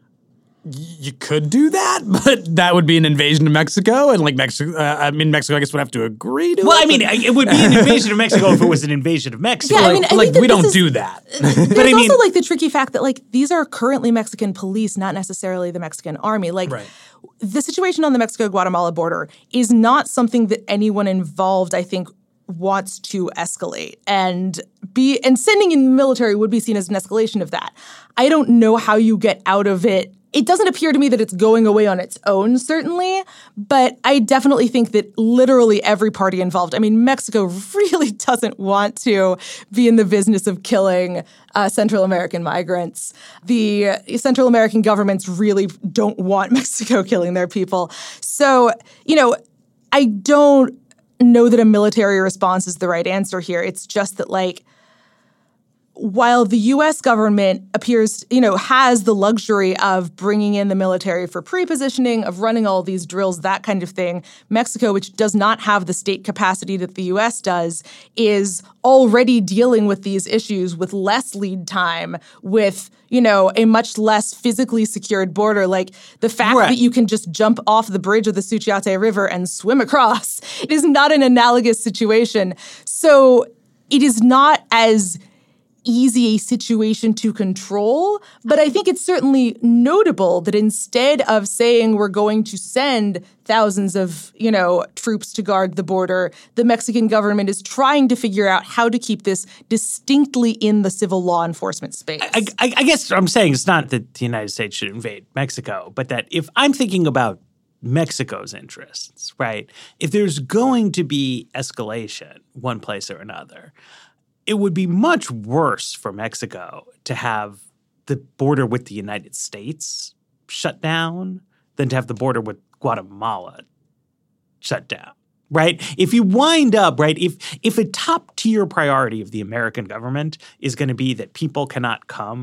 You could do that, but that would be an invasion of Mexico, and like Mexico, uh, I mean, Mexico, I guess would have to agree to well, it. Well, I mean, it would be an invasion of Mexico if it was an invasion of Mexico. Yeah, I mean, like, I like that we don't is, do that. There's but I mean, also like the tricky fact that like these are currently Mexican police, not necessarily the Mexican army. Like right. The situation on the Mexico-Guatemala border is not something that anyone involved, I think, wants to escalate, and be and sending in military would be seen as an escalation of that. I don't know how you get out of it. It doesn't appear to me that it's going away on its own, certainly, but I definitely think that literally every party involved, I mean, Mexico really doesn't want to be in the business of killing uh, Central American migrants. The Central American governments really don't want Mexico killing their people. So, you know, I don't know that a military response is the right answer here. It's just that, like, while the U S government appears, you know, has the luxury of bringing in the military for pre-positioning, of running all these drills, that kind of thing, Mexico, which does not have the state capacity that the U S does, is already dealing with these issues with less lead time, with, you know, a much less physically secured border. Like, the fact right. that you can just jump off the bridge of the Suchiate River and swim across, it is not an analogous situation. So it is not as easy a situation to control, but I think it's certainly notable that instead of saying we're going to send thousands of, you know, troops to guard the border, the Mexican government is trying to figure out how to keep this distinctly in the civil law enforcement space. I, I, I guess what I'm saying is not that the United States should invade Mexico, but that if I'm thinking about Mexico's interests, right, if there's going to be escalation one place or another, it would be much worse for Mexico to have the border with the United States shut down than to have the border with Guatemala shut down, right? If you wind up, right, if if a top-tier priority of the American government is going to be that people cannot come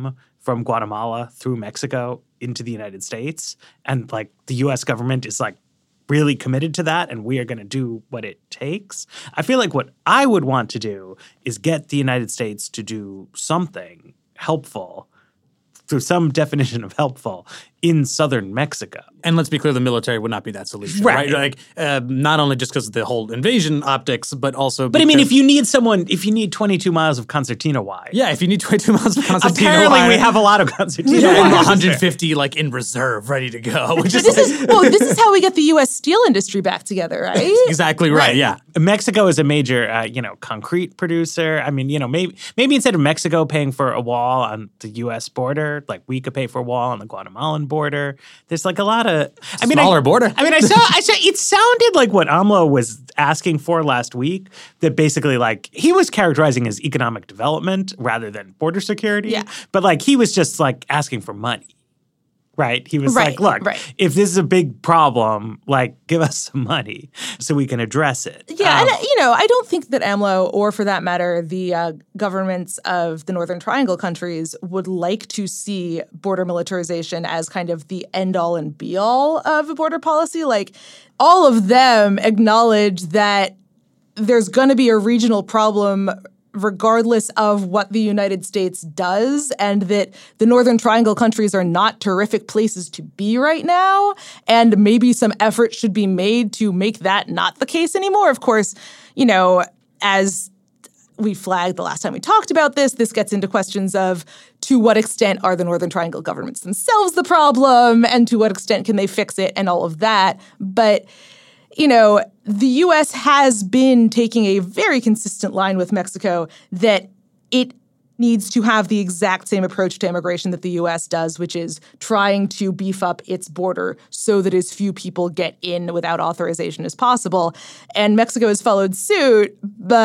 from Guatemala through Mexico into the United States. And like the U S government is like really committed to that, and we are going to do what it takes. I feel like what I would want to do is get the United States to do something helpful through some definition of helpful in southern Mexico. And let's be clear, the military would not be that solution, Right. right? Like, uh, not only just because of the whole invasion optics, but also But I mean, if you need someone, if you need twenty-two miles of concertina wire. Yeah, if you need twenty-two miles of concertina Apparently wire, we have a lot of concertina yeah, wire. and one hundred fifty like in reserve, ready to go. Which is This is well, this is how we get the U S steel industry back together, right? exactly right, yeah. Mexico is a major, uh, you know, concrete producer. I mean, you know, maybe maybe instead of Mexico paying for a wall on the U S border, like we could pay for a wall on the Guatemalan border. There's like a lot of, I mean, Smaller I, border. I mean, I saw, I saw. It sounded like what AMLO was asking for last week. That basically, like, he was characterizing as economic development rather than border security. Yeah. But like, he was just like asking for money. Right. He was Right, like, look, right. if this is a big problem, like, give us some money so we can address it. Yeah, Um, and you know, I don't think that AMLO, or for that matter, the uh, governments of the Northern Triangle countries would like to see border militarization as kind of the end-all and be-all of a border policy. Like, all of them acknowledge that there's going to be a regional problem regardless of what the United States does, and that the Northern Triangle countries are not terrific places to be right now, and maybe some effort should be made to make that not the case anymore. Of course, you know, as we flagged the last time we talked about this, this gets into questions of to what extent are the Northern Triangle governments themselves the problem, and to what extent can they fix it, and all of that. But you know, the U S has been taking a very consistent line with Mexico that it needs to have the exact same approach to immigration that the U S does, which is trying to beef up its border so that as few people get in without authorization as possible. And Mexico has followed suit,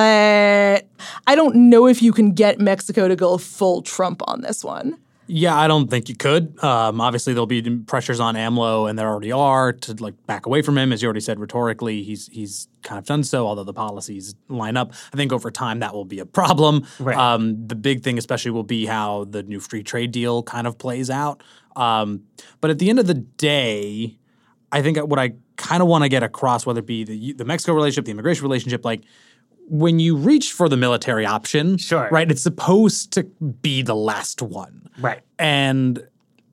but I don't know if you can get Mexico to go full Trump on this one. Yeah, I don't think you could. Um, obviously, there'll be pressures on AMLO, and there already are, to like back away from him. As you already said, rhetorically, he's he's kind of done so, although the policies line up. I think over time that will be a problem. Right. Um, the big thing especially will be how the new free trade deal kind of plays out. Um, but at the end of the day, I think what I kind of want to get across, whether it be the, the Mexico relationship, the immigration relationship, like when you reach for the military option, Sure. right, it's supposed to be the last one. Right. And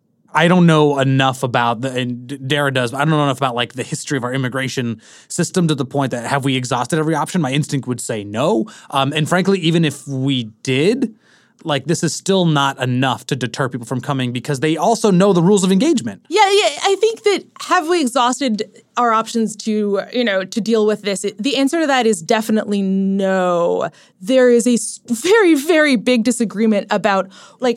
I don't know enough about the, and Dara does, but I don't know enough about like the history of our immigration system to the point that have we exhausted every option? My instinct would say no. Um, and frankly, even if we did, like this is still not enough to deter people from coming because they also know the rules of engagement. Yeah, yeah. I think that have we exhausted our options to, you know, to deal with this? It, the answer to that is definitely no. There is a s- very, very big disagreement about, like,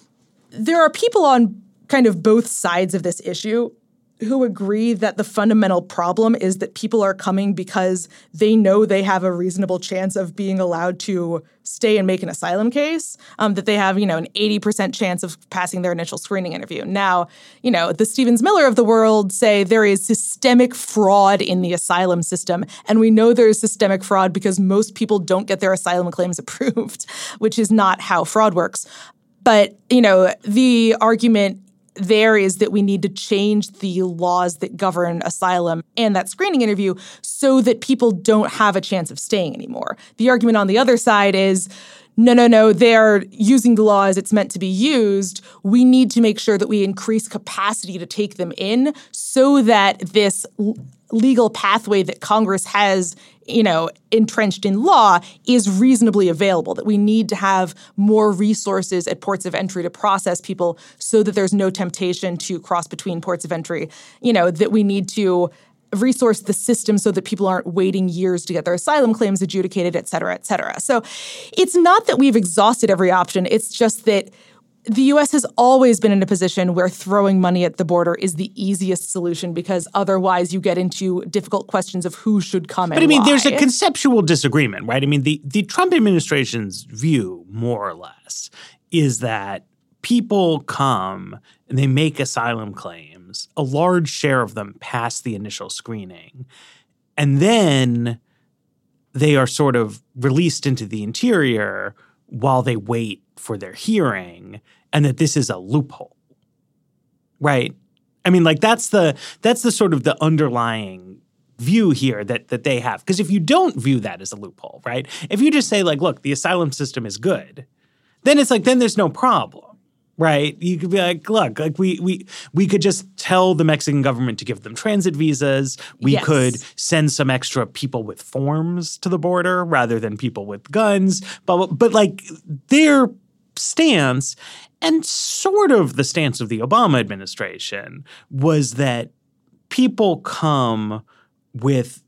there are people on kind of both sides of this issue who agree that the fundamental problem is that people are coming because they know they have a reasonable chance of being allowed to stay and make an asylum case, um, that they have, you know, an eighty percent chance of passing their initial screening interview. Now, you know, the Stevens Miller of the world say there is systemic fraud in the asylum system, and we know there is systemic fraud because most people don't get their asylum claims approved, which is not how fraud works. But, you know, the argument there is that we need to change the laws that govern asylum and that screening interview so that people don't have a chance of staying anymore. The argument on the other side is, no, no, no, they're using the law as it's meant to be used. We need to make sure that we increase capacity to take them in so that this l- legal pathway that Congress has, you know, entrenched in law is reasonably available, that we need to have more resources at ports of entry to process people so that there's no temptation to cross between ports of entry, you know, that we need to resource the system so that people aren't waiting years to get their asylum claims adjudicated, et cetera, et cetera. So it's not that we've exhausted every option. It's just that the U S has always been in a position where throwing money at the border is the easiest solution because otherwise you get into difficult questions of who should come and But I mean, why. there's a conceptual disagreement, right? I mean, the, the Trump administration's view, more or less, is that people come and they make asylum claims. A large share of them pass the initial screening. And then they are sort of released into the interior while they wait for their hearing and that this is a loophole, right? I mean, like that's the that's the sort of the underlying view here that that they have. Because if you don't view that as a loophole, right? If you just say like, look, the asylum system is good, then it's like, then there's no problem. Right? You could be like, look, like we we we could just tell the Mexican government to give them transit visas. We Yes. could send some extra people with forms to the border rather than people with guns. But but like their stance and sort of the stance of the Obama administration was that people come with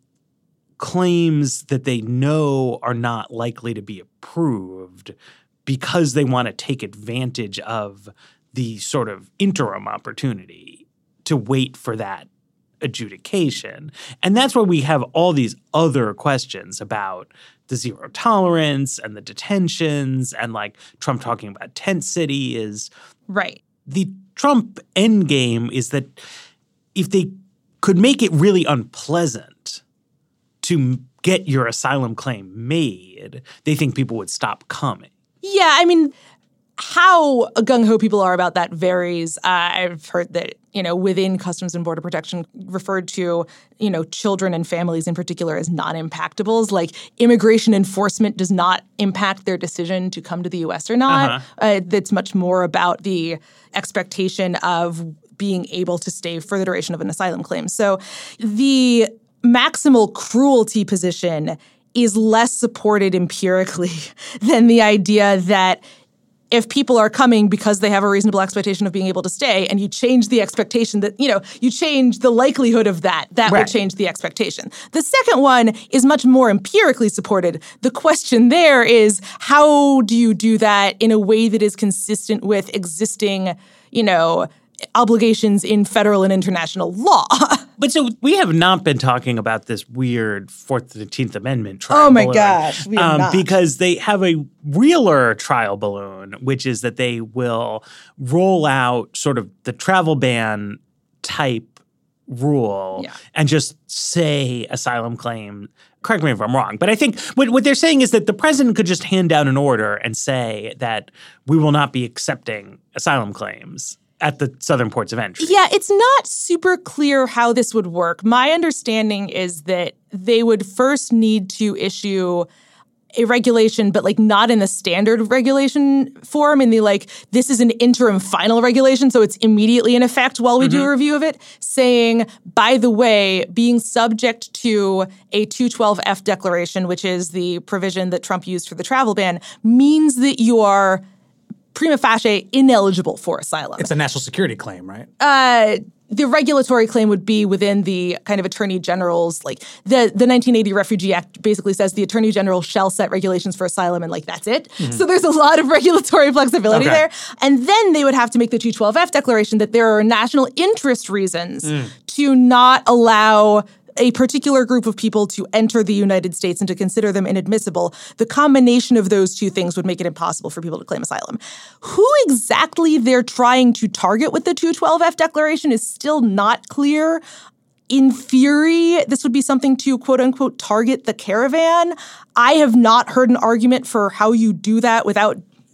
claims that they know are not likely to be approved because they want to take advantage of the sort of interim opportunity to wait for that adjudication. And that's where we have all these other questions about the zero tolerance and the detentions and like Trump talking about tent city is Right. the Trump endgame is that if they could make it really unpleasant to get your asylum claim made, they think people would stop coming. Yeah, I mean, how gung-ho people are about that varies. Uh, I've heard that, you know, within Customs and Border Protection referred to, you know, children and families in particular as non-impactables. Like immigration enforcement does not impact their decision to come to the U S or not. Uh-huh. Uh, it's much more about the expectation of being able to stay for the duration of an asylum claim. So the maximal cruelty position is less supported empirically than the idea that if people are coming because they have a reasonable expectation of being able to stay and you change the expectation that, you know, you change the likelihood of that, that Right. will change the expectation. The second one is much more empirically supported. The question there is how do you do that in a way that is consistent with existing, you know, obligations in federal and international law? But so we have not been talking about this weird fourteenth Amendment trial Oh my balloon, gosh, we have not. because they have a realer trial balloon, which is that they will roll out sort of the travel ban type rule Yeah. and just say asylum claim. Correct me if I'm wrong, but I think what, what they're saying is that the president could just hand down an order and say that we will not be accepting asylum claims at the southern ports of entry. Yeah, it's not super clear how this would work. My understanding is that they would first need to issue a regulation, but like not in the standard regulation form, in the like, this is an interim final regulation, so it's immediately in effect while we mm-hmm. do a review of it, saying, by the way, being subject to a two twelve F declaration, which is the provision that Trump used for the travel ban, means that you are prima facie ineligible for asylum. It's a national security claim, right? Uh, the regulatory claim would be within the kind of attorney general's, like the, the nineteen eighty Refugee Act basically says the attorney general shall set regulations for asylum and like that's it. Mm-hmm. So there's a lot of regulatory flexibility okay. there. And then they would have to make the two twelve F declaration that there are national interest reasons mm. to not allow a particular group of people to enter the United States and to consider them inadmissible. The combination of those two things would make it impossible for people to claim asylum. Who exactly they're trying to target with the two twelve F declaration is still not clear. In theory, this would be something to quote unquote target the caravan. I have not heard an argument for how you do that without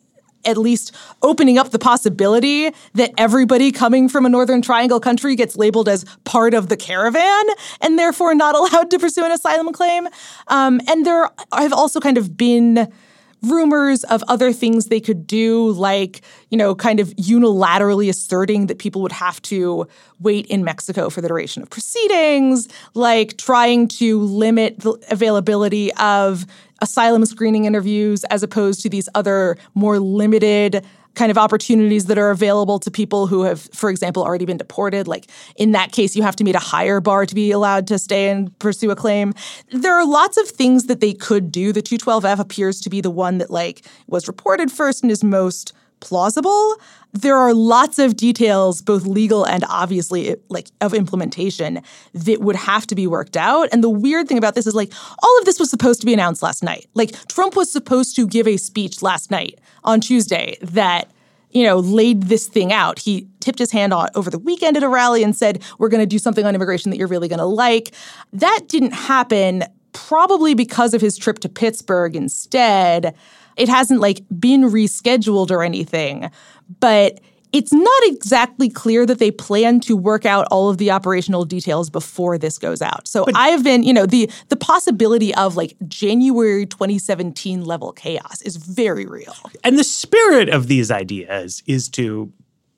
at least opening up the possibility that everybody coming from a Northern Triangle country gets labeled as part of the caravan and therefore not allowed to pursue an asylum claim. Um, and there have also kind of been rumors of other things they could do, like, you know, kind of unilaterally asserting that people would have to wait in Mexico for the duration of proceedings, like trying to limit the availability of asylum screening interviews as opposed to these other more limited kind of opportunities that are available to people who have, for example, already been deported. Like in that case, you have to meet a higher bar to be allowed to stay and pursue a claim. There are lots of things that they could do. The two twelve F appears to be the one that like was reported first and is most plausible. There are lots of details, both legal and obviously like of implementation, that would have to be worked out. And the weird thing about this is like all of this was supposed to be announced last night. Like Trump was supposed to give a speech last night on Tuesday that, you know, laid this thing out. He tipped his hand on over the weekend at a rally and said, we're going to do something on immigration that you're really going to like. That didn't happen. probably because of his trip to Pittsburgh instead. It hasn't, like, been rescheduled or anything, but it's not exactly clear that they plan to work out all of the operational details before this goes out. So but, I've been, you know, the the possibility of, like, January twenty seventeen level chaos is very real. And the spirit of these ideas is to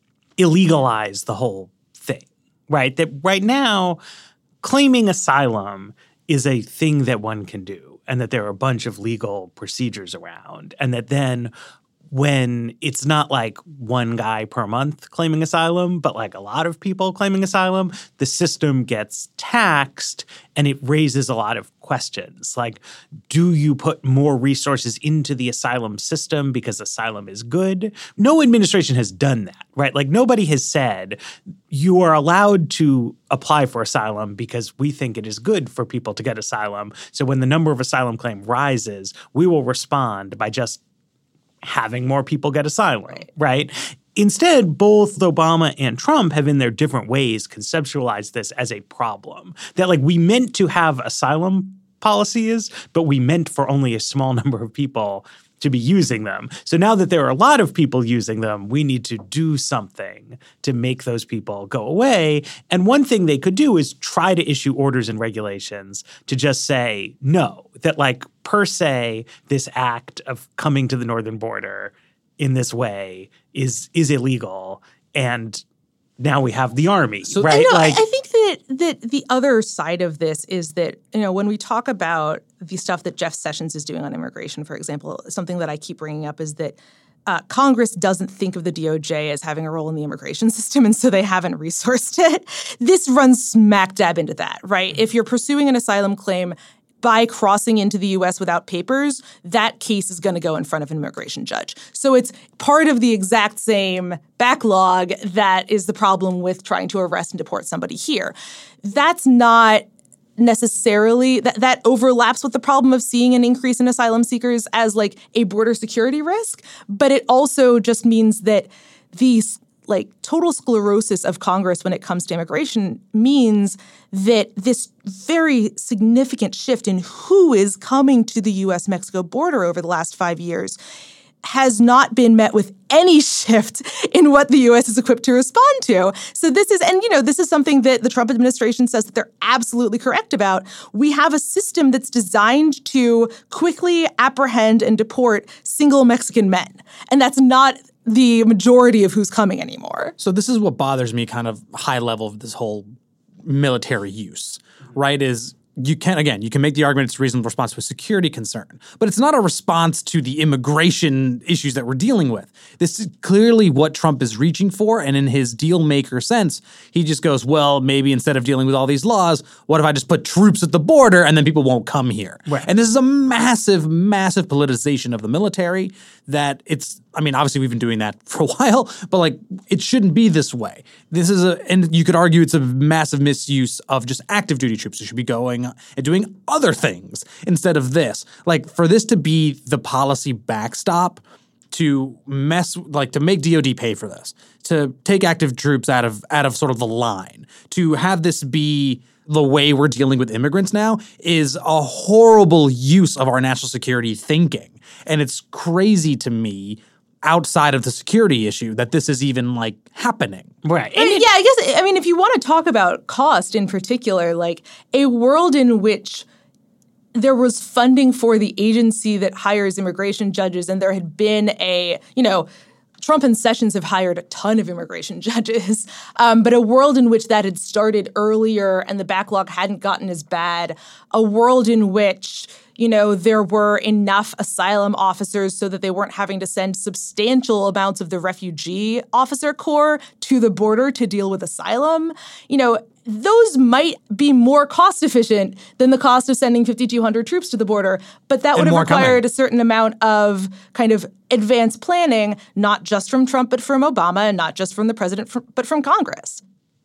illegalize the whole thing, right? That right now, claiming asylum is a thing that one can do, and that there are a bunch of legal procedures around, and that then when it's not like one guy per month claiming asylum, but like a lot of people claiming asylum, the system gets taxed and it raises a lot of questions. Like, do you put more resources into the asylum system because asylum is good? No administration has done that, right? Like, nobody has said you are allowed to apply for asylum because we think it is good for people to get asylum. So when the number of asylum claims rises, we will respond by just having more people get asylum, right. right? Instead, both Obama and Trump have in their different ways conceptualized this as a problem. That, like, we meant to have asylum policies, but we meant for only a small number of people to be using them. So now that there are a lot of people using them, we need to do something to make those people go away. And one thing they could do is try to issue orders and regulations to just say no, that, like, per se, this act of coming to the northern border in this way is is illegal. And now we have the army, so, right? I know, like, I think that that the other side of this is that, you know, when we talk about the stuff that Jeff Sessions is doing on immigration, for example, something that I keep bringing up is that uh, Congress doesn't think of the D O J as having a role in the immigration system, and so they haven't resourced it. This runs smack dab into that, right? If you're pursuing an asylum claim by crossing into the U S without papers, that case is going to go in front of an immigration judge. So it's part of the exact same backlog that is the problem with trying to arrest and deport somebody here. That's not necessarily, that, that overlaps with the problem of seeing an increase in asylum seekers as, like, a border security risk, but it also just means that these like total sclerosis of Congress when it comes to immigration means that this very significant shift in who is coming to the U S Mexico border over the last five years has not been met with any shift in what the U S is equipped to respond to. So this is, and you know, this is something that the Trump administration says that they're absolutely correct about. We have a system that's designed to quickly apprehend and deport single Mexican men. And that's not the majority of who's coming anymore. So this is what bothers me kind of high level of this whole military use, right, is you can, again, you can make the argument it's a reasonable response to a security concern, but it's not a response to the immigration issues that we're dealing with. This is clearly what Trump is reaching for, and in his deal maker sense, he just goes, well, maybe instead of dealing with all these laws, what if I just put troops at the border and then people won't come here? Right. And this is a massive, massive politicization of the military that it's, I mean, obviously we've been doing that for a while, but like it shouldn't be this way. This is a, and you could argue it's a massive misuse of just active duty troops who should be going and doing other things instead of this. Like for this to be the policy backstop to mess, like to make D O D pay for this, to take active troops out of out of sort of the line, to have this be the way we're dealing with immigrants now is a horrible use of our national security thinking. And it's crazy to me outside of the security issue that this is even like happening. Right. And yeah, I guess, I mean, if you want to talk about cost in particular, like a world in which there was funding for the agency that hires immigration judges and there had been a, you know, Trump and Sessions have hired a ton of immigration judges, um, but a world in which that had started earlier and the backlog hadn't gotten as bad, a world in which, you know, there were enough asylum officers so that they weren't having to send substantial amounts of the refugee officer corps to the border to deal with asylum, you know, those might be more cost efficient than the cost of sending fifty-two hundred troops to the border, but that would have required a certain amount of kind of advanced planning, not just from Trump, but from Obama, and not just from the president, but from Congress.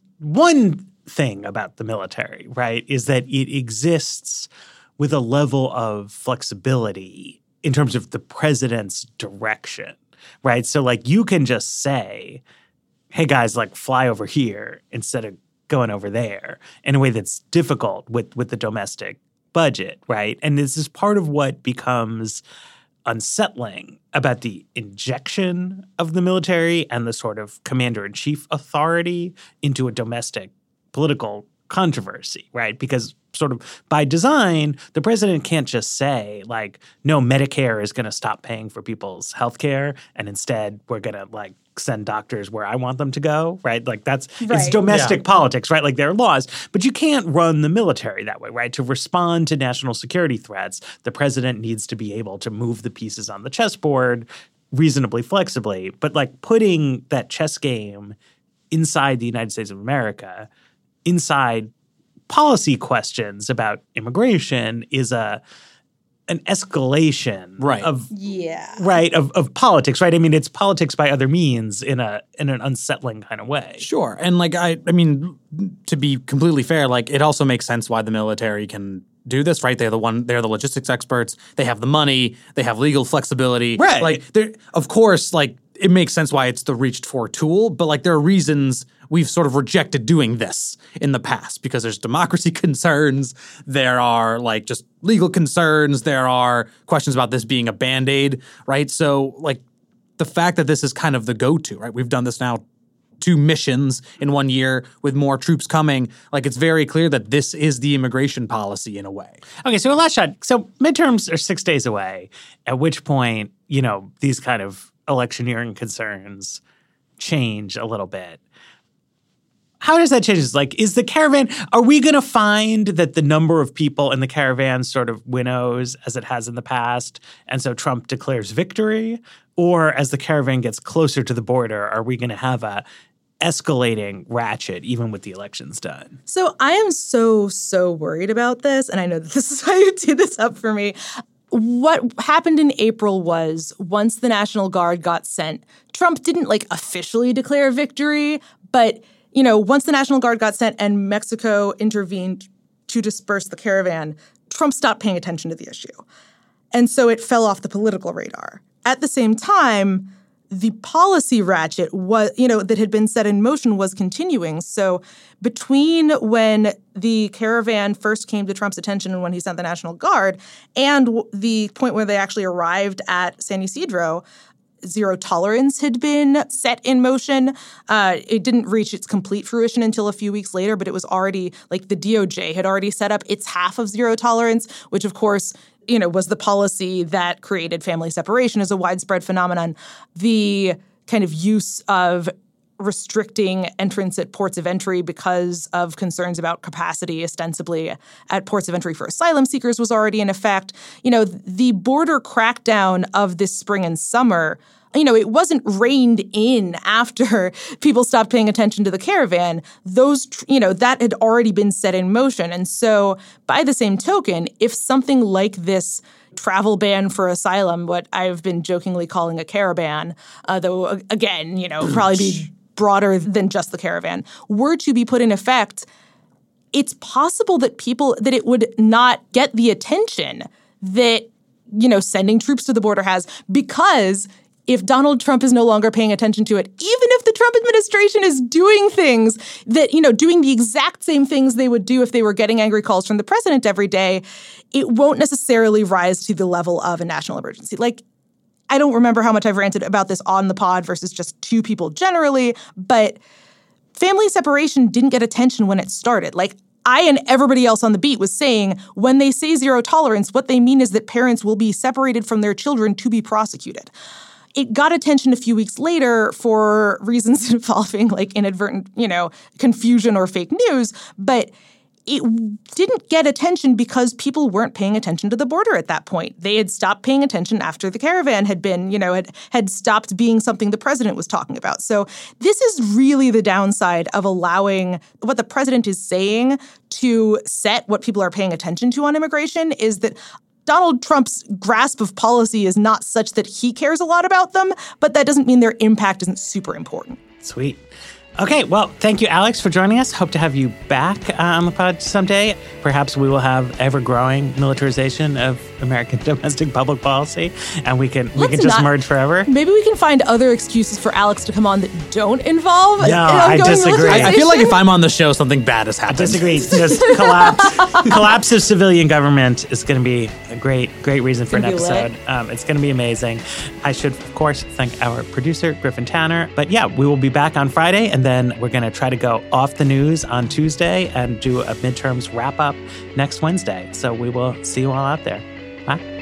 One thing about the military, right, is that it exists with a level of flexibility in terms of the president's direction, right? So like you can just say, hey guys, like fly over here instead of going over there in a way that's difficult with, with the domestic budget, right? And this is part of what becomes unsettling about the injection of the military and the sort of commander-in-chief authority into a domestic political controversy, right? Because sort of by design, the president can't just say, like, no, Medicare is going to stop paying for people's health care, and instead we're going to, like, send doctors where I want them to go, right? Like, that's, right. It's domestic Yeah. politics, right? Like, there are laws. But you can't run the military that way, right? To respond to national security threats, the president needs to be able to move the pieces on the chessboard reasonably flexibly. But, like, putting that chess game inside the United States of America, inside policy questions about immigration is a an escalation Right. of Yeah. right of, of politics, right? I mean, it's politics by other means in a in an unsettling kind of way. Sure. And like I I mean, to be completely fair, like it also makes sense why the military can do this, right? They're the one they're the logistics experts. They have the money, they have legal flexibility. Right. Like they're of course, like it makes sense why it's the reached for tool, but like there are reasons we've sort of rejected doing this in the past because there's democracy concerns, there are like just legal concerns, there are questions about this being a Band-Aid, right? So like the fact that this is kind of the go-to, right? We've done this now two missions in one year with more troops coming. Like it's very clear that this is the immigration policy in a way. Okay, so a last shot. So midterms are six days away, at which point, you know, these kind of electioneering concerns change a little bit. How does that change? Like, is the caravan, are we going to find that the number of people in the caravan sort of winnows as it has in the past, and so Trump declares victory? Or as the caravan gets closer to the border, are we going to have a escalating ratchet even with the elections done? So I am so, so worried about this, and I know that this is why you teed this up for me. What happened in April was once the National Guard got sent, Trump didn't like officially declare victory, but you know, once the National Guard got sent and Mexico intervened to disperse the caravan, Trump stopped paying attention to the issue. And so it fell off the political radar. At the same time, the policy ratchet was, you know, that had been set in motion was continuing. So between when the caravan first came to Trump's attention and when he sent the National Guard and the point where they actually arrived at San Ysidro, zero tolerance had been set in motion. Uh, it didn't reach its complete fruition until a few weeks later, but it was already, like the D O J had already set up its half of zero tolerance, which of course, you know, was the policy that created family separation as a widespread phenomenon. The kind of use of restricting entrance at ports of entry because of concerns about capacity, ostensibly at ports of entry for asylum seekers, was already in effect. You know, the border crackdown of this spring and summer, you know, it wasn't reined in after people stopped paying attention to the caravan. Those, you know, that had already been set in motion. And so by the same token, if something like this travel ban for asylum, what I've been jokingly calling a caravan, uh, though, again, you know, probably be broader than just the caravan, were to be put in effect, it's possible that people, that it would not get the attention that, you know, sending troops to the border has, because if Donald Trump is no longer paying attention to it, even if the Trump administration is doing things that, you know, doing the exact same things they would do if they were getting angry calls from the president every day, it won't necessarily rise to the level of a national emergency. Like, I don't remember how much I've ranted about this on the pod versus just two people generally, but family separation didn't get attention when it started. Like, I and everybody else on the beat was saying when they say zero tolerance, what they mean is that parents will be separated from their children to be prosecuted. It got attention a few weeks later for reasons involving like inadvertent, you know, confusion or fake news, but it didn't get attention because people weren't paying attention to the border at that point. They had stopped paying attention after the caravan had been, you know, had, had stopped being something the president was talking about. So this is really the downside of allowing what the president is saying to set what people are paying attention to on immigration, is that Donald Trump's grasp of policy is not such that he cares a lot about them, but that doesn't mean their impact isn't super important. Sweet. Okay, well, thank you, Alex, for joining us. Hope to have you back uh, on the pod someday. Perhaps we will have ever-growing militarization of American domestic public policy, and we can we Let's can just not- merge forever. Maybe we can find other excuses for Alex to come on that don't involve No, an I ongoing disagree. I, I feel like militarization. if I'm on the show, something bad has I happened. disagree. Just collapse, collapse of civilian government is going to be a great, great reason for an It's gonna episode. be Um, it's going to be amazing. I should, of course, thank our producer, Griffin Tanner. But yeah, we will be back on Friday, and then we're going to try to go off the news on Tuesday and do a midterms wrap up next Wednesday. So we will see you all out there. Bye.